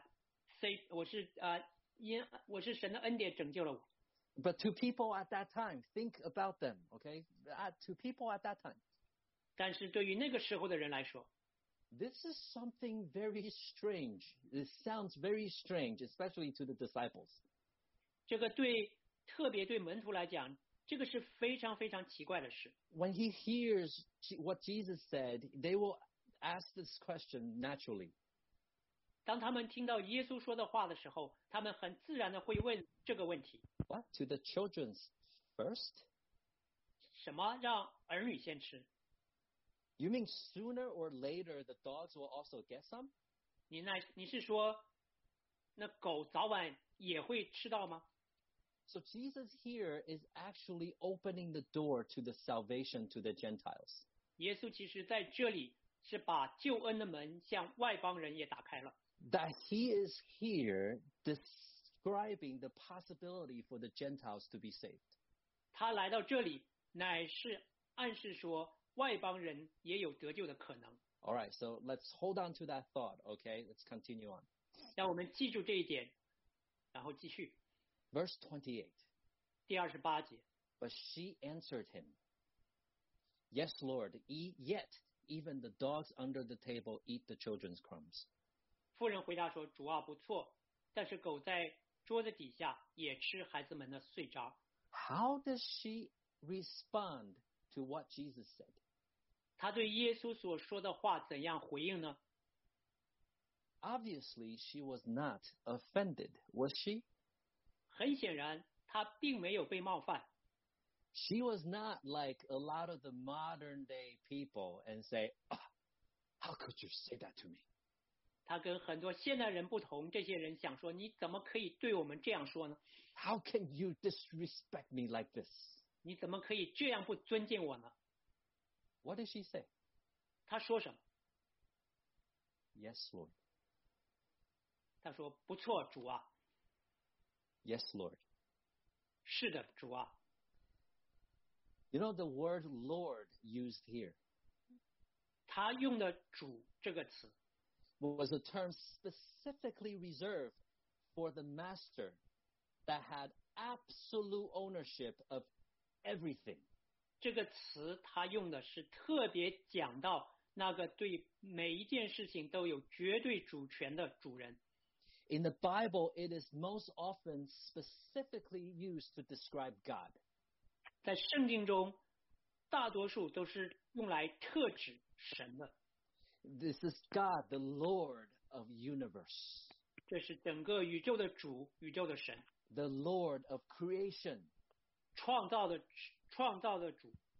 神的恩典拯救了我。 But to people at that time, think about them, okay? To people at that time. 但是对于那个时候的人来说 ，this is something very strange. It sounds very strange, especially to the disciples. 这个特别对门徒来讲，这个是非常非常奇怪的事。 When he hears what Jesus said, they will ask this question naturally. 当他们听到耶稣说的话的时候，他们很自然的会问这个问题。 What? To the children's first? 什么让儿女先吃？ You mean sooner or later the dogs will also get some? 你是说，那狗早晚也会吃到吗？ So Jesus here is actually opening the door to the salvation to the Gentiles. 耶稣其实在这里是把救恩的门向外邦人也打开了。 That he is here describing the possibility for the Gentiles to be saved. 他来到这里，乃是暗示说外邦人也有得救的可能。 All right, so let's hold on to that thought, okay? Let's continue on. 让我们记住这一点，然后继续。 Verse 28. 第28节。 But she answered him, "Yes, Lord, yet even the dogs under the table eat the children's crumbs." 妇人回答说：“主啊，不错，但是狗在桌子底下也吃孩子们的碎渣。” How does she respond to what Jesus said? 她对耶稣所说的话怎样回应呢？ Obviously, she was not offended, was she? 很显然，她并没有被冒犯。 She was not like a lot of the modern day people and say, "How could you say that to me?" 她跟很多现代人不同，这些人想说：“你怎么可以对我们这样说呢？ How can you disrespect me like this? 你怎么可以这样不尊敬我呢？” What did she say? 她说什么？ Yes, Lord. 她说：“不错，主啊。” Yes, Lord. 是的，主啊。 You know the word Lord used here 他用的主这个词 was a term specifically reserved for the master that had absolute ownership of everything. 这个词他用的是特别讲到那个对每一件事情都有绝对主权的主人。 In the Bible, it is most often specifically used to describe God. 在圣经中，大多数都是用来特指神的。 This is God, the Lord of universe. 这是整个宇宙的主，宇宙的神。 The Lord of creation. 创造的主。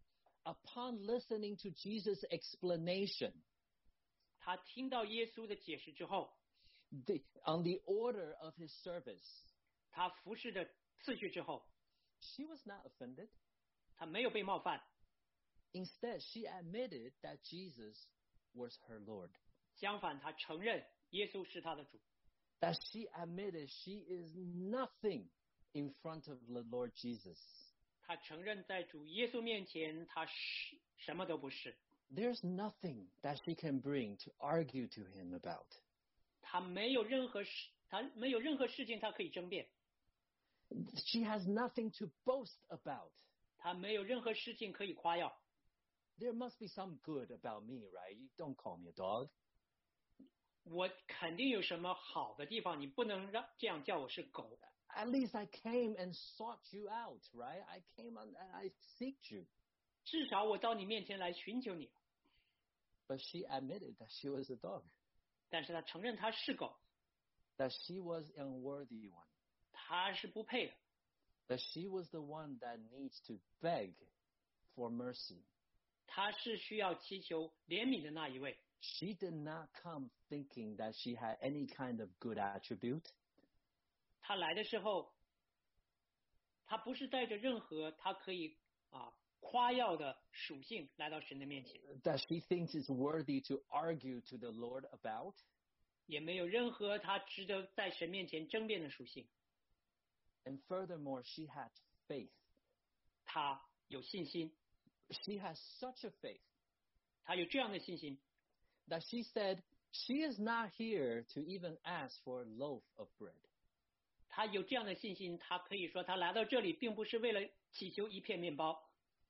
upon listening to Jesus' explanation, 他听到耶稣的解释之后， on the order of his service, 他服侍的次序之后， she was not offended. 他没有被冒犯， Instead, she admitted that Jesus was her Lord. 相反，他承认耶稣是他的主， That she admitted she is nothing in front of the Lord Jesus. 他承认在主耶稣面前，他是什么都不是， There's nothing that she can bring to argue to him about. 他没有任何事情他可以争辩， She has nothing to boast about. 他没有任何事情可以夸耀。 There must be some good about me, right? You don't call me a dog. 我肯定有什么好的地方，你不能这样叫我是狗。 At least I came and sought you out, right? I came and I seeked you. 至少我到你面前来寻求你， But she admitted that she was a dog, 但是他承认他是狗， that she was an unworthy one, 他是不配的， that she was the one that needs to beg for mercy. 他是需要祈求怜悯的那一位。 She did not come thinking that she had any kind of good attribute. 他来的时候，他不是带着任何他可以夸耀的属性来到神的面前， That she thinks is worthy to argue to the Lord about. 也没有任何他值得在神面前争辩的属性。 And furthermore, she had faith. 他有信心， She has such a faith 他有这样的信心， that she said she is not here to even ask for a loaf of bread. 他有这样的信心，他可以说他来到这里并不是为了祈求一片面包，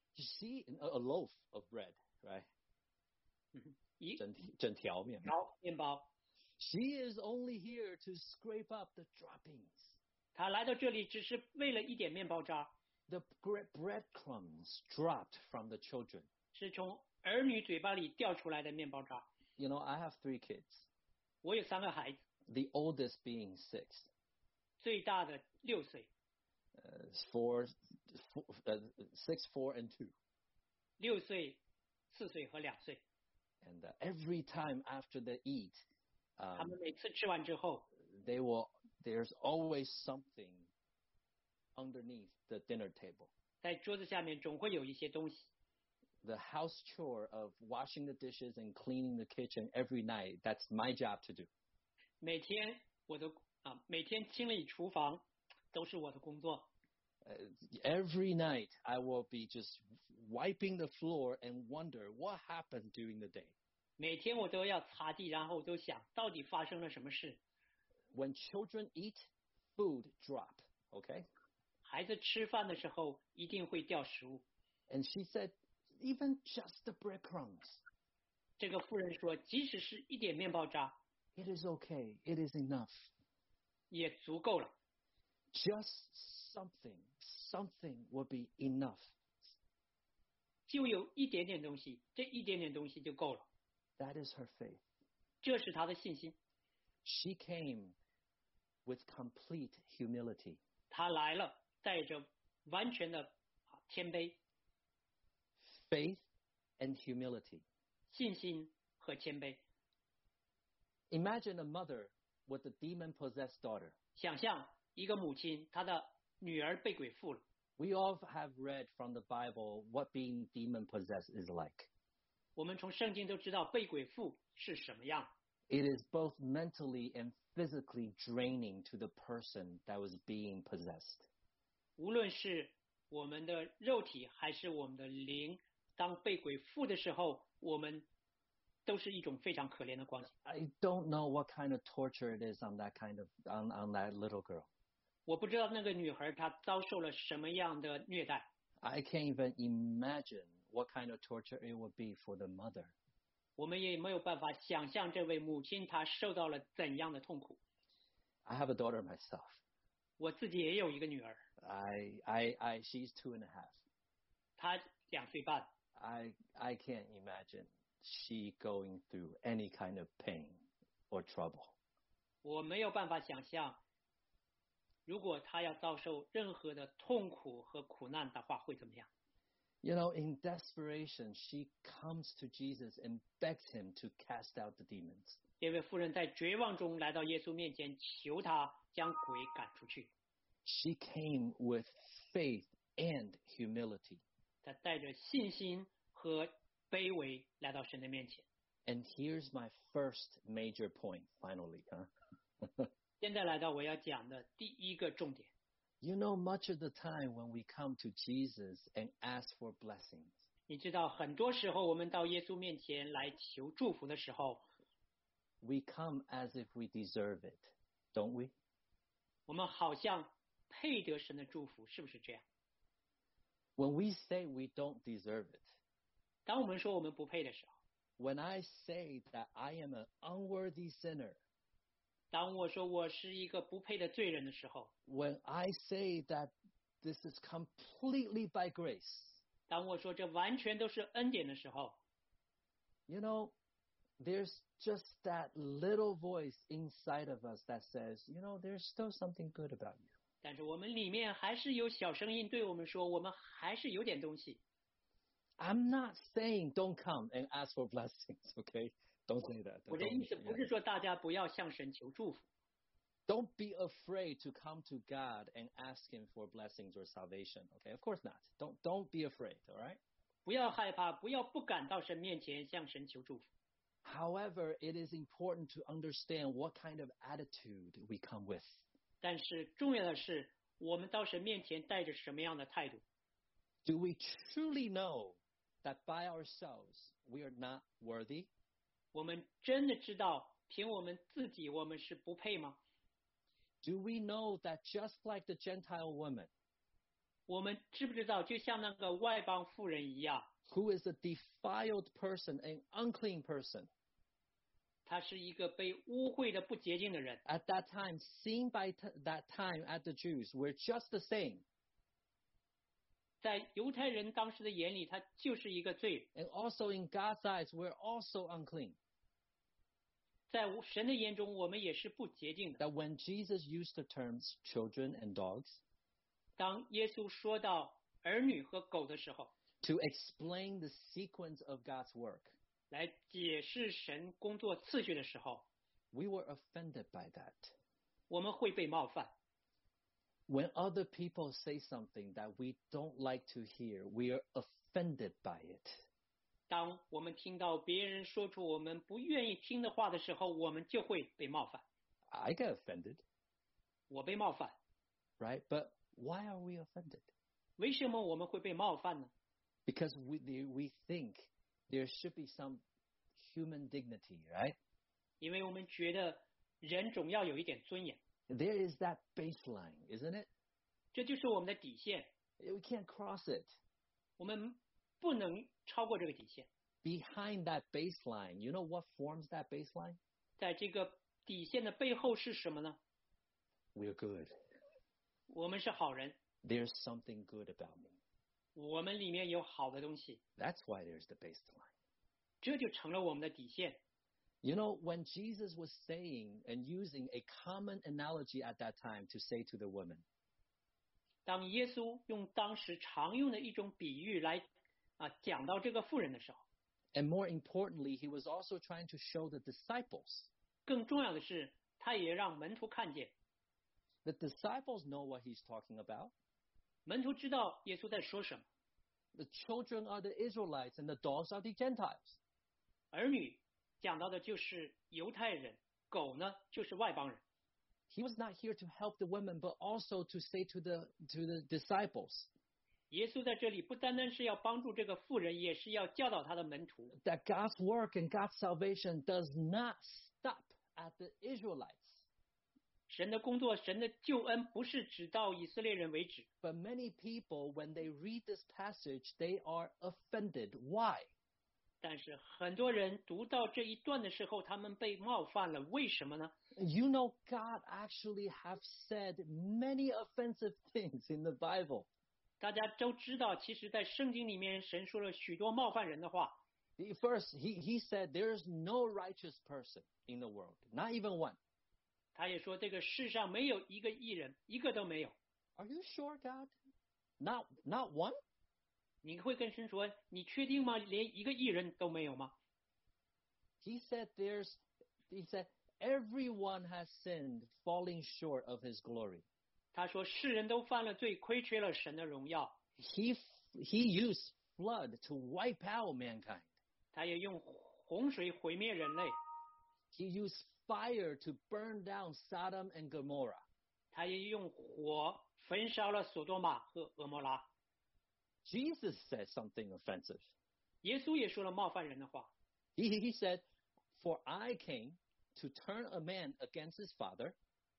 A loaf of bread, right? 一整条面包。 条面包。 She is only here to scrape up the droppings, 他来到这里只是为了一点面包渣， the breadcrumbs dropped from the children. 是从儿女嘴巴里掉出来的面包渣。 You know, I have 3 kids, 我有3个孩子， the oldest being 6, 最大的6岁， 6, 4, and 2. 6岁、4岁和2岁。 And every time after they eat, 他们每次吃完之后， there's always something underneath the dinner table. 在桌子下面总会有一些东西。 The house chore of washing the dishes and cleaning the kitchen every night, that's my job to do. 每天清理厨房都是我的工作。 Every night I will be just wiping the floor and wonder what happened during the day. 每天我都要擦地，然后我都想到底发生了什么事。 When children eat, food drop, okay? 孩子吃饭的时候一定会掉食物。 And she said, even just the breadcrumbs, 这个妇人说，即使是一点面包渣 it is okay, it is enough. 也足够了， Just something will be enough. 就有一点点东西，这一点点东西就够了。 That is her faith. 这是他的信心。 She came with complete humility. 他来了，带着完全的谦卑、 Faith and humility. 信心和谦卑。 Imagine a mother with a demon-possessed daughter. 想象一个母亲，她的女儿被鬼附了。 We all have read from the Bible what being demon-possessed is like. 我们从圣经都知道被鬼附是什么样。 It is both mentally and physically draining to the person that was being possessed. 无论是我们的肉体还是我们的灵，当被鬼附的时候，我们都是一种非常可怜的光景。 I don't know what kind of torture it is on that little girl. 我不知道那个女孩她遭受了什么样的虐待， I can't even imagine what kind of torture it would be for the mother. 我们也没有办法想象这位母亲她受到了怎样的痛苦。 I have a daughter myself. 我自己也有一个女儿， She's 2.5. 她2岁半， I can't imagine she going through any kind of pain or trouble. 我没有办法想象，如果她要遭受任何的痛苦和苦难的话会怎么样。 You know, in desperation, she comes to Jesus and begs him to cast out the demons. 这位妇人在绝望中来到耶稣面前，求他将鬼赶出去。 She came with faith and humility. 她带着信心和卑微来到神的面前。 And here's my first major point, finally, huh? 现在来到我要讲的第一个重点。 You know, much of the time when we come to Jesus and ask for blessings, 你知道，很多时候我们到耶稣面前来求祝福的时候， we come as if we deserve it, don't we? 我们好像配得神的祝福，是不是这样？ When we say we don't deserve it, 当我们说我们不配的时候， when I say that I am an unworthy sinner, 当我说我是一个不配的罪人的时候， when I say that this is completely by grace, 当我说这完全都是恩典的时候， you know, there's just that little voice inside of us that says, you know, there's still something good about you. 但是我们里面还是有小声音对我们说，我们还是有点东西。 I'm not saying don't come and ask for blessings, okay? Don't say that. 我的意思不是说大家不要向神求祝福， Don't be afraid to come to God and ask him for blessings or salvation, okay? Of course not. Don't be afraid, all right? 不要害怕，不敢到神面前向神求祝福。 However, it is important to understand what kind of attitude we come with. 但是重要的是，我们到神面前带着什么样的态度？ Do we truly know that by ourselves we are not worthy? 我们真的知道凭我们自己我们是不配吗？ Do we know that just like the Gentile woman, 我们知不知道，就像那个外邦妇人一样， who is a defiled person, an unclean person, 她是一个被污秽的不洁净的人。 at that time, seen by that time at the Jews, we're just the same. 在犹太人当时的眼里，她就是一个罪人。 And also in God's eyes, we're also unclean. 在神的眼中，我们也是不洁净的。 That when Jesus used the terms children and dogs 当耶稣说到儿女和狗的时候， to explain the sequence of God's work, 来解释神工作次序的时候， we were offended by that. 我们会被冒犯。 When other people say something that we don't like to hear, we are offended by it. 当我们听到别人说出我们不愿意听的话的时候，我们就会被冒犯。 I get offended, 我被冒犯， right? But why are we offended? 为什么我们会被冒犯呢？ Because we think there should be some human dignity, right? 因为我们觉得人总要有一点尊严， There is that baseline, isn't it? 这就是我们的底线， We can't cross it. 我们不能超过这个底线。 Behind that baseline, you know what forms that baseline? 在这个底线的背后是什么呢？ We're good. 我们是好人， There's something good about me. 我们里面有好的东西， That's why there's the baseline. 这就成了我们的底线。 You know, when Jesus was saying and using a common analogy at that time to say to the woman, 当耶稣用当时常用的一种比喻来讲到这个妇人的时候， and more importantly, he was also trying to show the disciples. 更重要的是，他也让门徒看见， The disciples know what he's talking about. 门徒知道耶稣在说什么。 The children are the Israelites and the dogs are the Gentiles. 儿女讲到的就是犹太人，狗呢就是外邦人。 He was not here to help the women, but also to say to the disciples 耶稣在这里不单单是要帮助这个妇人，也是要教导他的门徒， that God's work and God's salvation does not stop at the Israelites. 神的工作，神的救恩不是只到以色列人为止。 But many people, when they read this passage, they are offended. Why? 但是很多人读到这一段的时候，他们被冒犯了，为什么呢？ You know, God actually have said many offensive things in the Bible. 大家都知道，其实在圣经里面，神说了许多冒犯人的话。 First, he said there is no righteous person in the world, not even one. 他也说，这个世上没有一个义人，一个都没有。 Are you sure, God? Not one? 你会跟神说，你确定吗？连一个义人都没有吗？ He said everyone has sinned, falling short of his glory. 他说世人都犯了罪，亏缺了神的荣耀。 He used flood to wipe out mankind. 他也用洪水毁灭人类。 He used fire to burn down Sodom and Gomorrah. 他也用火焚烧了索多玛和俄摩拉。 Jesus said something offensive. 耶稣也说了冒犯人的话。 He said, "For I came to turn a man against his father."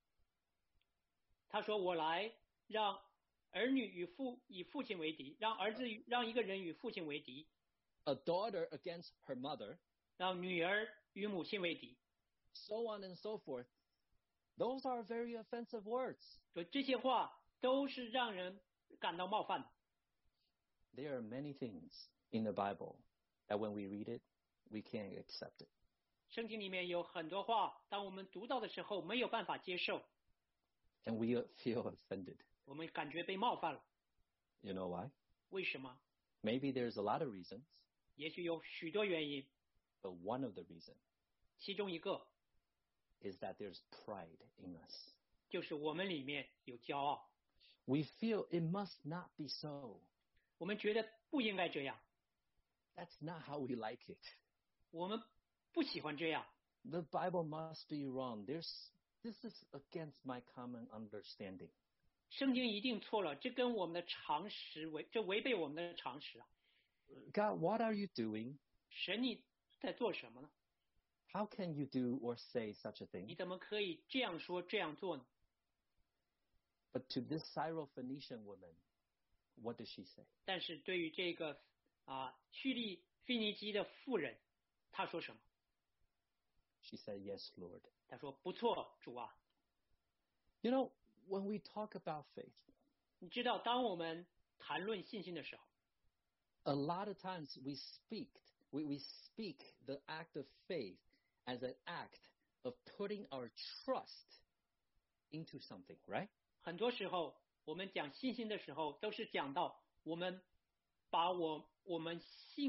他说：“我来让儿女以父亲为敌，让一个人与父亲为敌。 A daughter against her mother. 让女儿与母亲为敌。 So on and so forth. Those are very offensive words. 说这些话都是让人感到冒犯的。 There are many things in the Bible that when we read it, we can't accept it. 圣经里面有很多话，当我们读到的时候没有办法接受， And we feel offended. 我们感觉被冒犯了。 You know why? 为什么？ Maybe there's a lot of reasons, 也许有许多原因， but one of the reasons 其中一个 is that there's pride in us. 就是我们里面有骄傲， We feel it must not be so. 我们觉得不应该这样， That's not how we like it. 我们不喜欢这样。 The Bible must be wrong. This is against my common understanding. 圣经一定错了，这跟我们的常识违背我们的常识啊！ God, what are you doing? 神你在做什么呢？ How can you do or say such a 你 thing? 怎么可以这样说这样做呢？ But to this Syrophoenician woman, what does she say? 但是对于这个叙利腓尼基的妇人，她说什么？ She said, "Yes, Lord." 她说：“不错，主啊。” You know, when we talk about faith, 你知道，当我们谈论信心的时候， a lot of times we speak the act of faith as an act of putting our trust into something, right? 很多时候我们讲信心的时候，都是讲到我们把我们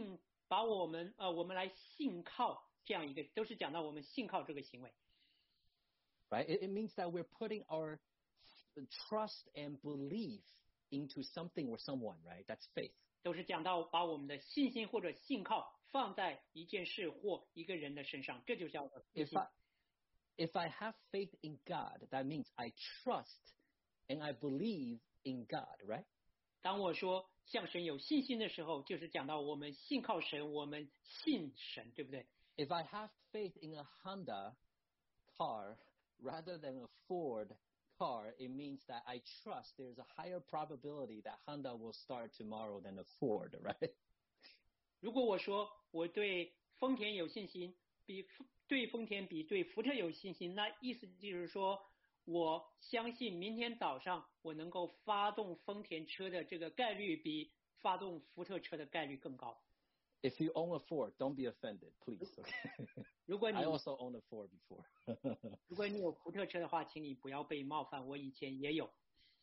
来信靠这样一个，都是讲到我们信靠这个行为。 Right? It means that we're putting our trust and belief into something or someone, right? That's faith. 都是讲到把我们的信心或者信靠放在一件事或一个人的身上，这就叫做信心。 If I have faith in God, that means I trust and I believe in God, right? 当我说向神有信心的时候，就是讲到我们信靠神，我们信神，对不对？ If I have faith in a Honda car rather than a Ford car, it means that I trust there's a higher probability that Honda will start tomorrow than a Ford, right? 如果我说我对丰田有信心，对丰田比对福特有信心，那意思就是说，我相信明天早上我能够发动丰田车的这个概率比发动福特车的概率更高。 If you own a Ford, don't be offended, please. Okay? 如果你 I also owned a Ford before. 如果你有福特车的话，请你不要被冒犯，我以前也有。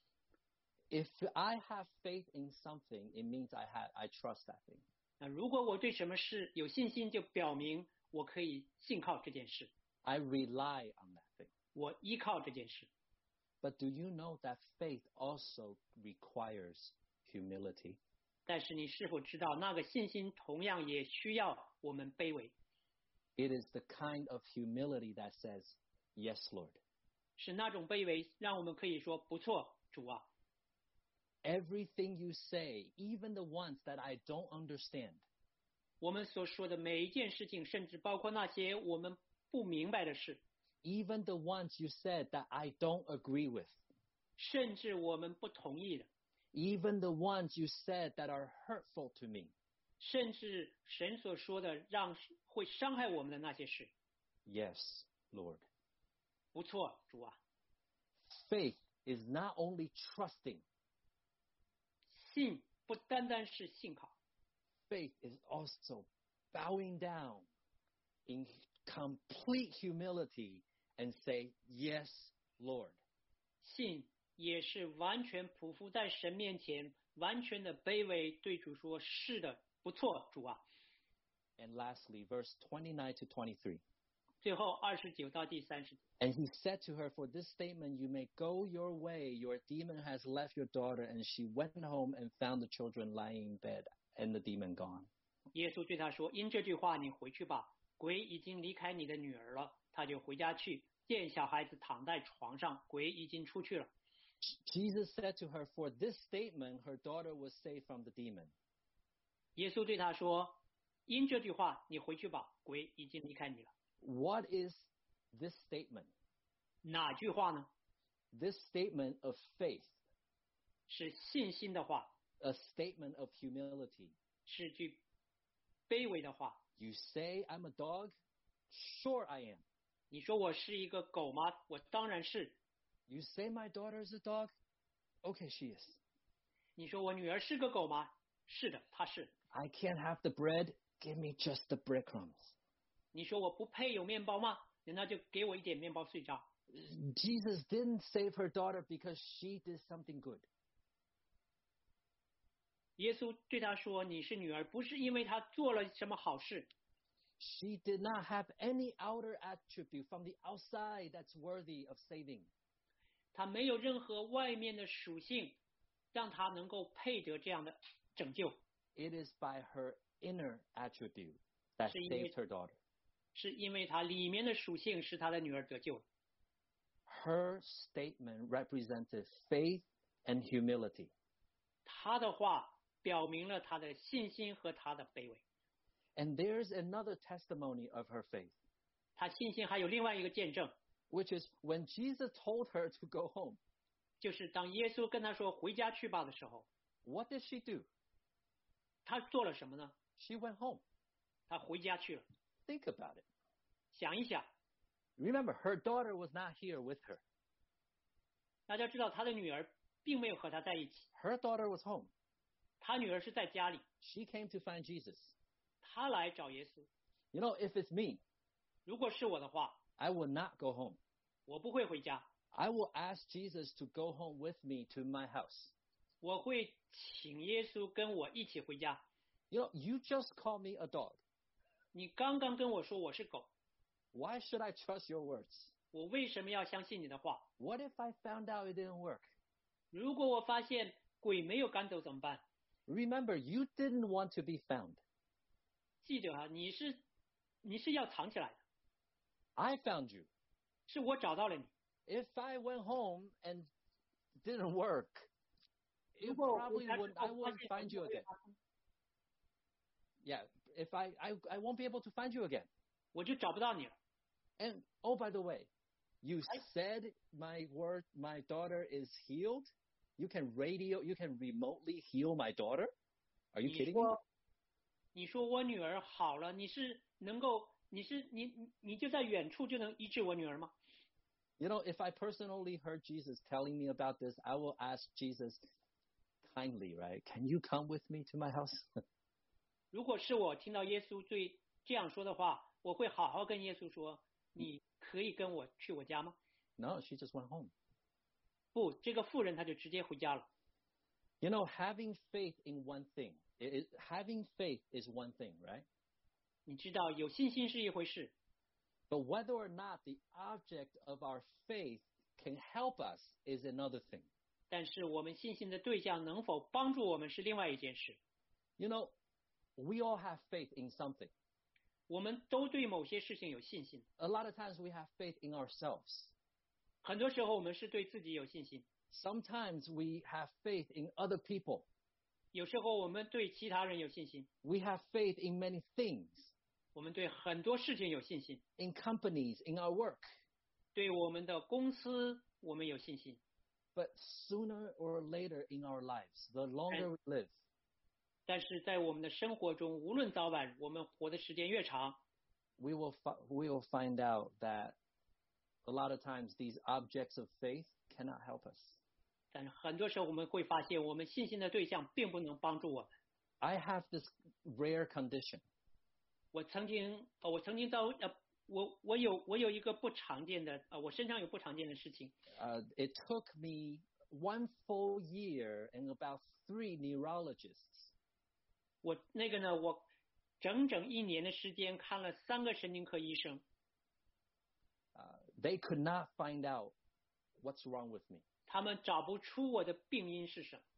If I have faith in something, it means I trust that thing. 那如果我对什么事有信心，就表明我可以信靠这件事， I rely on that thing. 我依靠这件事。 But do you know that faith also requires humility? 但是你是否知道，那个信心同样也需要我们卑微？ It is the kind of humility that says, "Yes, Lord." 是那种卑微，让我们可以说不错，主啊。 Everything you say, even the ones that I don't understand, 我们所说的每一件事情，甚至包括那些我们不明白的事， even the ones you said that I don't agree with, 甚至我们不同意的， even the ones you said that are hurtful to me, 甚至神所说的会伤害我们的那些事， yes, Lord. 不错，主啊。 Faith is not only trusting, 信不单单是信靠， faith is also bowing down in complete humility and say, "Yes, Lord." 信也是完全匍匐在神面前， 完全的卑微，对主说：“是的，不错，主啊。” And lastly, verse 29 to 23. 最后29到第30节。 And he said to her, For this statement you may go your way. Your demon has left your daughter. And she went home and found the children lying in bed and the demon gone. 耶稣对他说：“因这句话，你回去吧。鬼已经离开你的女儿了。”他就回家去，见小孩子躺在床上，鬼已经出去了。 Jesus said to her, For this statement, her daughter was saved from the demon. 耶稣对他说：“因这句话，你回去吧，鬼已经离开你了。” What is this statement? 哪句话呢？ This statement of faith. 是信心的话。 A statement of humility. 是句卑微的话。 You say I'm a dog? Sure I am. 你说我是一个狗吗？我当然是。 You say my daughter is a dog? Okay, she is. 你说我女儿是个狗吗？是的，她是。 I can't have the bread. Give me just the breadcrumbs. 你说我不配有面包吗？那就给我一点面包碎渣。 Jesus didn't save her daughter because she did something good. 耶稣对她说：“你是女儿，不是因为她做了什么好事。” She did not have any outer attribute from the outside that's worthy of saving. 她没有任何外面的属性，让她能够配得这样的拯救。 It is by her inner attribute that saved her daughter. 是因为她里面的属性使她的女儿得救。 Her statement represented faith and humility. 她的话表明了她的信心和她的卑微。 And there's another testimony of her faith. 她信心还有另外一个见证。 Which is when Jesus told her to go home. 就是当耶稣跟她说回家去吧的时候。 What did she do? 她做了什么呢？ She went home. 她回家去了。 Think about it. 想一想。 Remember, her daughter was not here with her. 大家知道她的女儿并没有和她在一起。 Her daughter was home. 她女儿是在家里。 She came to find Jesus. 她来找耶稣。 You know, if it's me, 如果是我的话 I would not go home. 我不会回家。 I will ask Jesus to go home with me to my house. 我会请耶稣跟我一起回家。 You know, you just called me a dog. 你刚刚跟我说我是狗。 Why should I trust your words? 我为什么要相信你的话？ What if I found out it didn't work? 如果我发现鬼没有赶走怎么办？ Remember, you didn't want to be found. 记得啊，你是要藏起来的。 I found you. 是我找到了你。 If I went home and didn't work, it probably I wouldn't find you again. Yeah, if I won't be able to find you again. 我就找不到你了。 And oh, by the way, you said my daughter is healed. You can remotely heal my daughter? Are you kidding me? 你说我女儿好了，你就在远处就能医治我女儿吗？ You know, if I personally heard Jesus telling me about this, I will ask Jesus kindly, right? Can you come with me to my house? 如果是我听到耶稣这样说的话，我会好好跟耶稣说，你可以跟我去我家吗？ No, she just went home. 不，这个妇人她就直接回家了。 You know, having faith in one thing, having faith is one thing, right? 你知道有信心是一回事， But whether or not the object of our faith can help us is another thing. 但是我们信心的对象能否帮助我们是另外一件事。 You know, we all have faith in something. 我们都对某些事情有信心。 A lot of times we have faith in ourselves. 很多时候我们是对自己有信心。 Sometimes we have faith in other people. 有时候我们对其他人有信心。 We have faith in many things. 我们对很多事情有信心。 In companies, in our work. 对我们的公司我们有信心。 But sooner or later in our lives, the longer we live, 但是在我们的生活中，无论早晚，我们活的时间越长， we will find out that a lot of times these objects of faith cannot help us. 但是很多时候我们会发现，我们信心的对象并不能帮助我们。 I have this rare condition. 我曾经我有一个不常见的我身上有不常见的事情。 It took me one full year and about 3 neurologists. 我整整1年的时间看了3个神经科医生。 They could not find out what's wrong with me. 他们找不出我的病因是什么。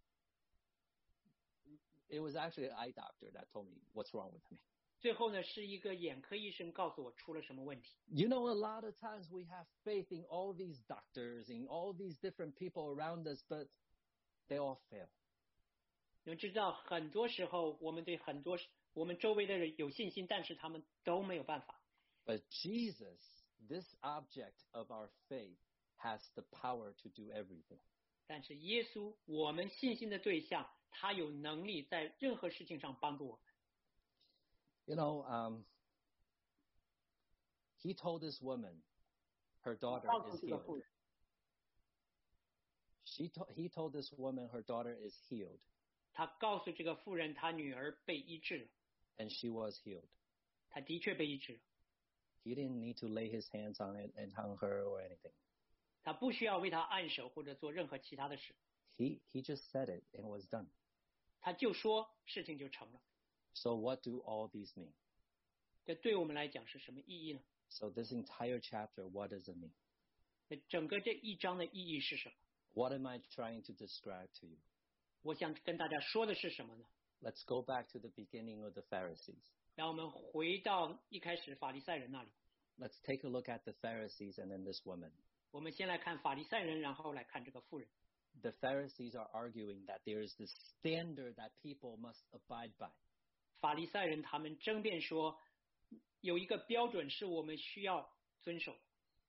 It was actually an eye doctor that told me what's wrong with me. 最后呢，是一个眼科医生告诉我出了什么问题。 You know, a lot of times we have faith in all these doctors, in all these different people around us, but they all fail. 你们知道，很多时候我们对很多我们周围的人有信心，但是他们都没有办法。 But Jesus, this object of our faith, has the power to do everything. 但是耶稣，我们信心的对象，他有能力在任何事情上帮助我们。 You know, he told this woman, her daughter is healed. He told this woman her daughter is healed. 他告诉这个妇人，她女儿被医治了。 And she was healed. 她的确被医治了。 He didn't need to lay his hands on it and on her or anything. 他不需要为她按手或者做任何其他的事。 He just said it and it was done. 他就说，事情就成了。 So what do all these mean? 这对我们来讲是什么意义呢？ So this entire chapter, what does it mean? 那整个这一章的意义是什么？ What am I trying to describe to you? 我想跟大家说的是什么呢？ Let's go back to the beginning of the Pharisees. 让我们回到一开始法利赛人那里。 Let's take a look at the Pharisees and then this woman. 我们先来看法利赛人，然后来看这个妇人。 The Pharisees are arguing that there is this standard that people must abide by. 法利赛人他们争辩说，有一个标准是我们需要遵守。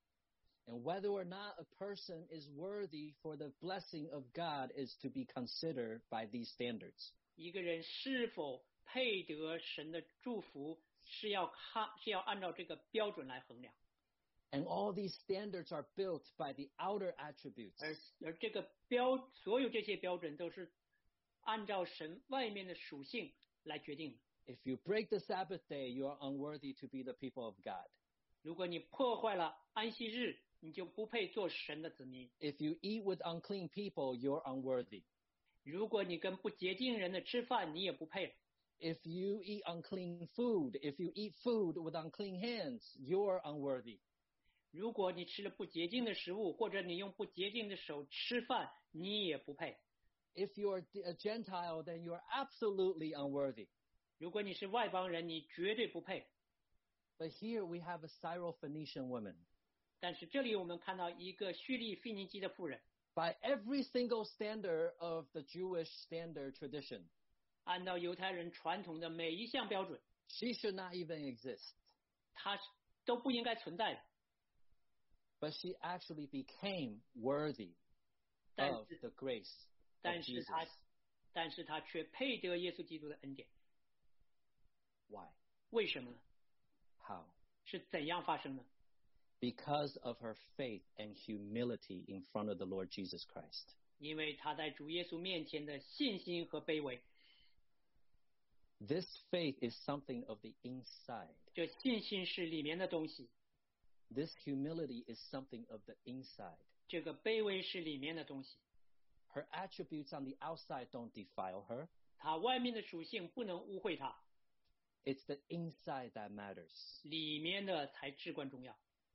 And whether or not a person is worthy for the blessing of God is to be considered by these standards. 一个人是否配得神的祝福，是要按照这个标准来衡量。 And all these standards are built by the outer attributes. 而这个所有这些标准都是按照神外面的属性来决定的。 If you break the Sabbath day, you are unworthy to be the people of God. 如果你破坏了安息日，你就不配做神的子民。 If you eat with unclean people, you're unworthy. 如果你跟不洁净人的吃饭，你也不配。 If you eat unclean food, if you eat food with unclean hands, you're unworthy. 如果你吃了不洁净的食物，或者你用不洁净的手吃饭，你也不配。 If you're a Gentile, then you're absolutely unworthy. 如果你是外邦人，你绝对不配。 But here we have a Syrophoenician woman. 但是这里我们看到一个叙利腓尼基的妇人， By every single standard of the Jewish standard tradition, 按照犹太人传统的每一项标准， she should not even exist. 她都不应该存在的。 But she actually became worthy of the grace of Jesus. 但是她却配得耶稣基督的恩典。 Why? 为什么呢？ How? 是怎样发生的？ Because of her faith and humility in front of the Lord Jesus Christ. 因为她在主耶稣面前的信心和卑微。 This faith is something of the inside. 这信心是里面的东西。 This humility is something of the inside. 这个卑微是里面的东西。 Her attributes on the outside don't defile her. 她外面的属性不能污秽她。 It's the inside that matters. 里面的才至关重要。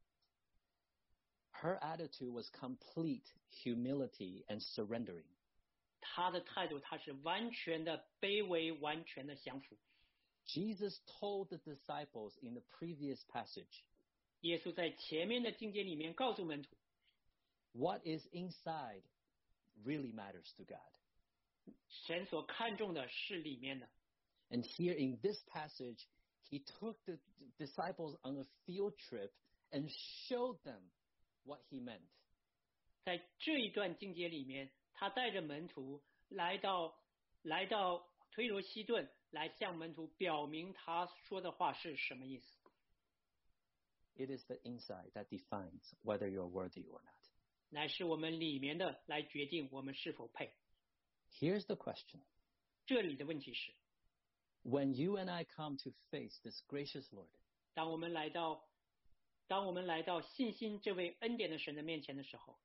Her attitude was complete humility and surrendering. 她的态度，她是完全的卑微，完全的降服。 Jesus told the disciples in the previous passage, 耶稣在前面的经节里面告诉门徒， what is inside really matters to God. 神所看重的是里面的。 And here in this passage, he took the disciples on a field trip and showed them what he meant. 在这一段经节里面，他带着门徒来到推罗西顿，来向门徒表明他说的话是什么意思。 It is the inside that defines whether you're worthy or not. 乃是我们里面的来决定我们是否配。 Here's the question. 这里的问题是， When you and I come to face this gracious Lord, 当我们来到信心这位恩典的神的面前的时候，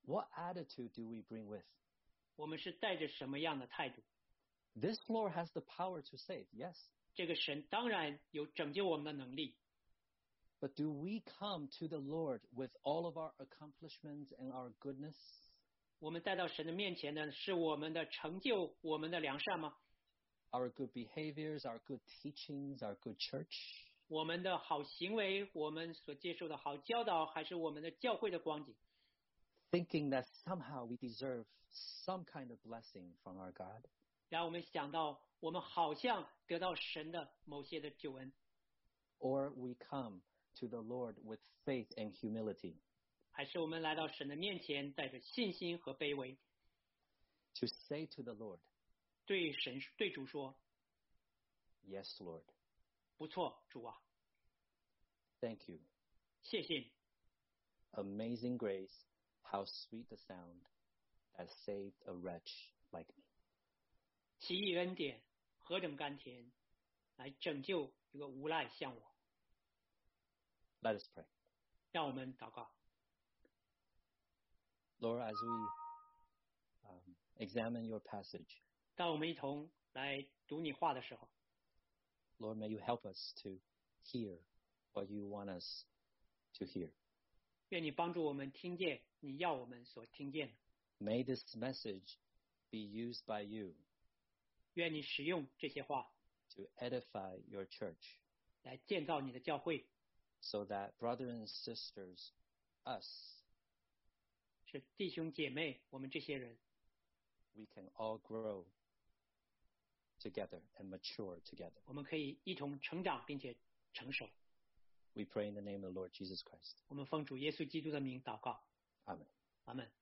What attitude do we bring with? 我们是带着什么样的态度？ This Lord has the power to save, yes. 这个神当然有拯救我们的能力， But do we come to the Lord with all of our accomplishments and our goodness? 我们带到神的面前呢，是我们的成就，我们的良善吗？ Our good behaviors, our good teachings, our good church? 我们的好行为，我们所接受的好教导，还是我们的教会的光景？ Thinking that somehow we deserve some kind of blessing from our God? 让我们想到，我们好像得到神的某些的救恩， Or we come to the Lord with faith and humility 还是我们来到神的面前，带着信心和卑微， to say to the Lord, 对神对主说 Yes, Lord, 不错，主啊， thank you. 谢谢你。 Amazing grace, how sweet the sound that saved a wretch like me. 奇异恩典何等甘甜，来拯救一个无赖像我。 Let us pray. 让我们祷告， Lord, as we examine your passage, 当我们一同来读你话的时候， Lord, may you help us to hear what you want us to hear. 愿你帮助我们听见你要我们所听见的， May this message be used by you 愿你使用这些话 to edify your church 来建造你的教会， so that brothers and sisters, us, 是弟兄姐妹，我们这些人， we can all grow together and mature together. 我们可以一同成长并且成熟。 We pray in the name of the Lord Jesus Christ. 我们奉主耶稣基督的名祷告， Amen. 阿门。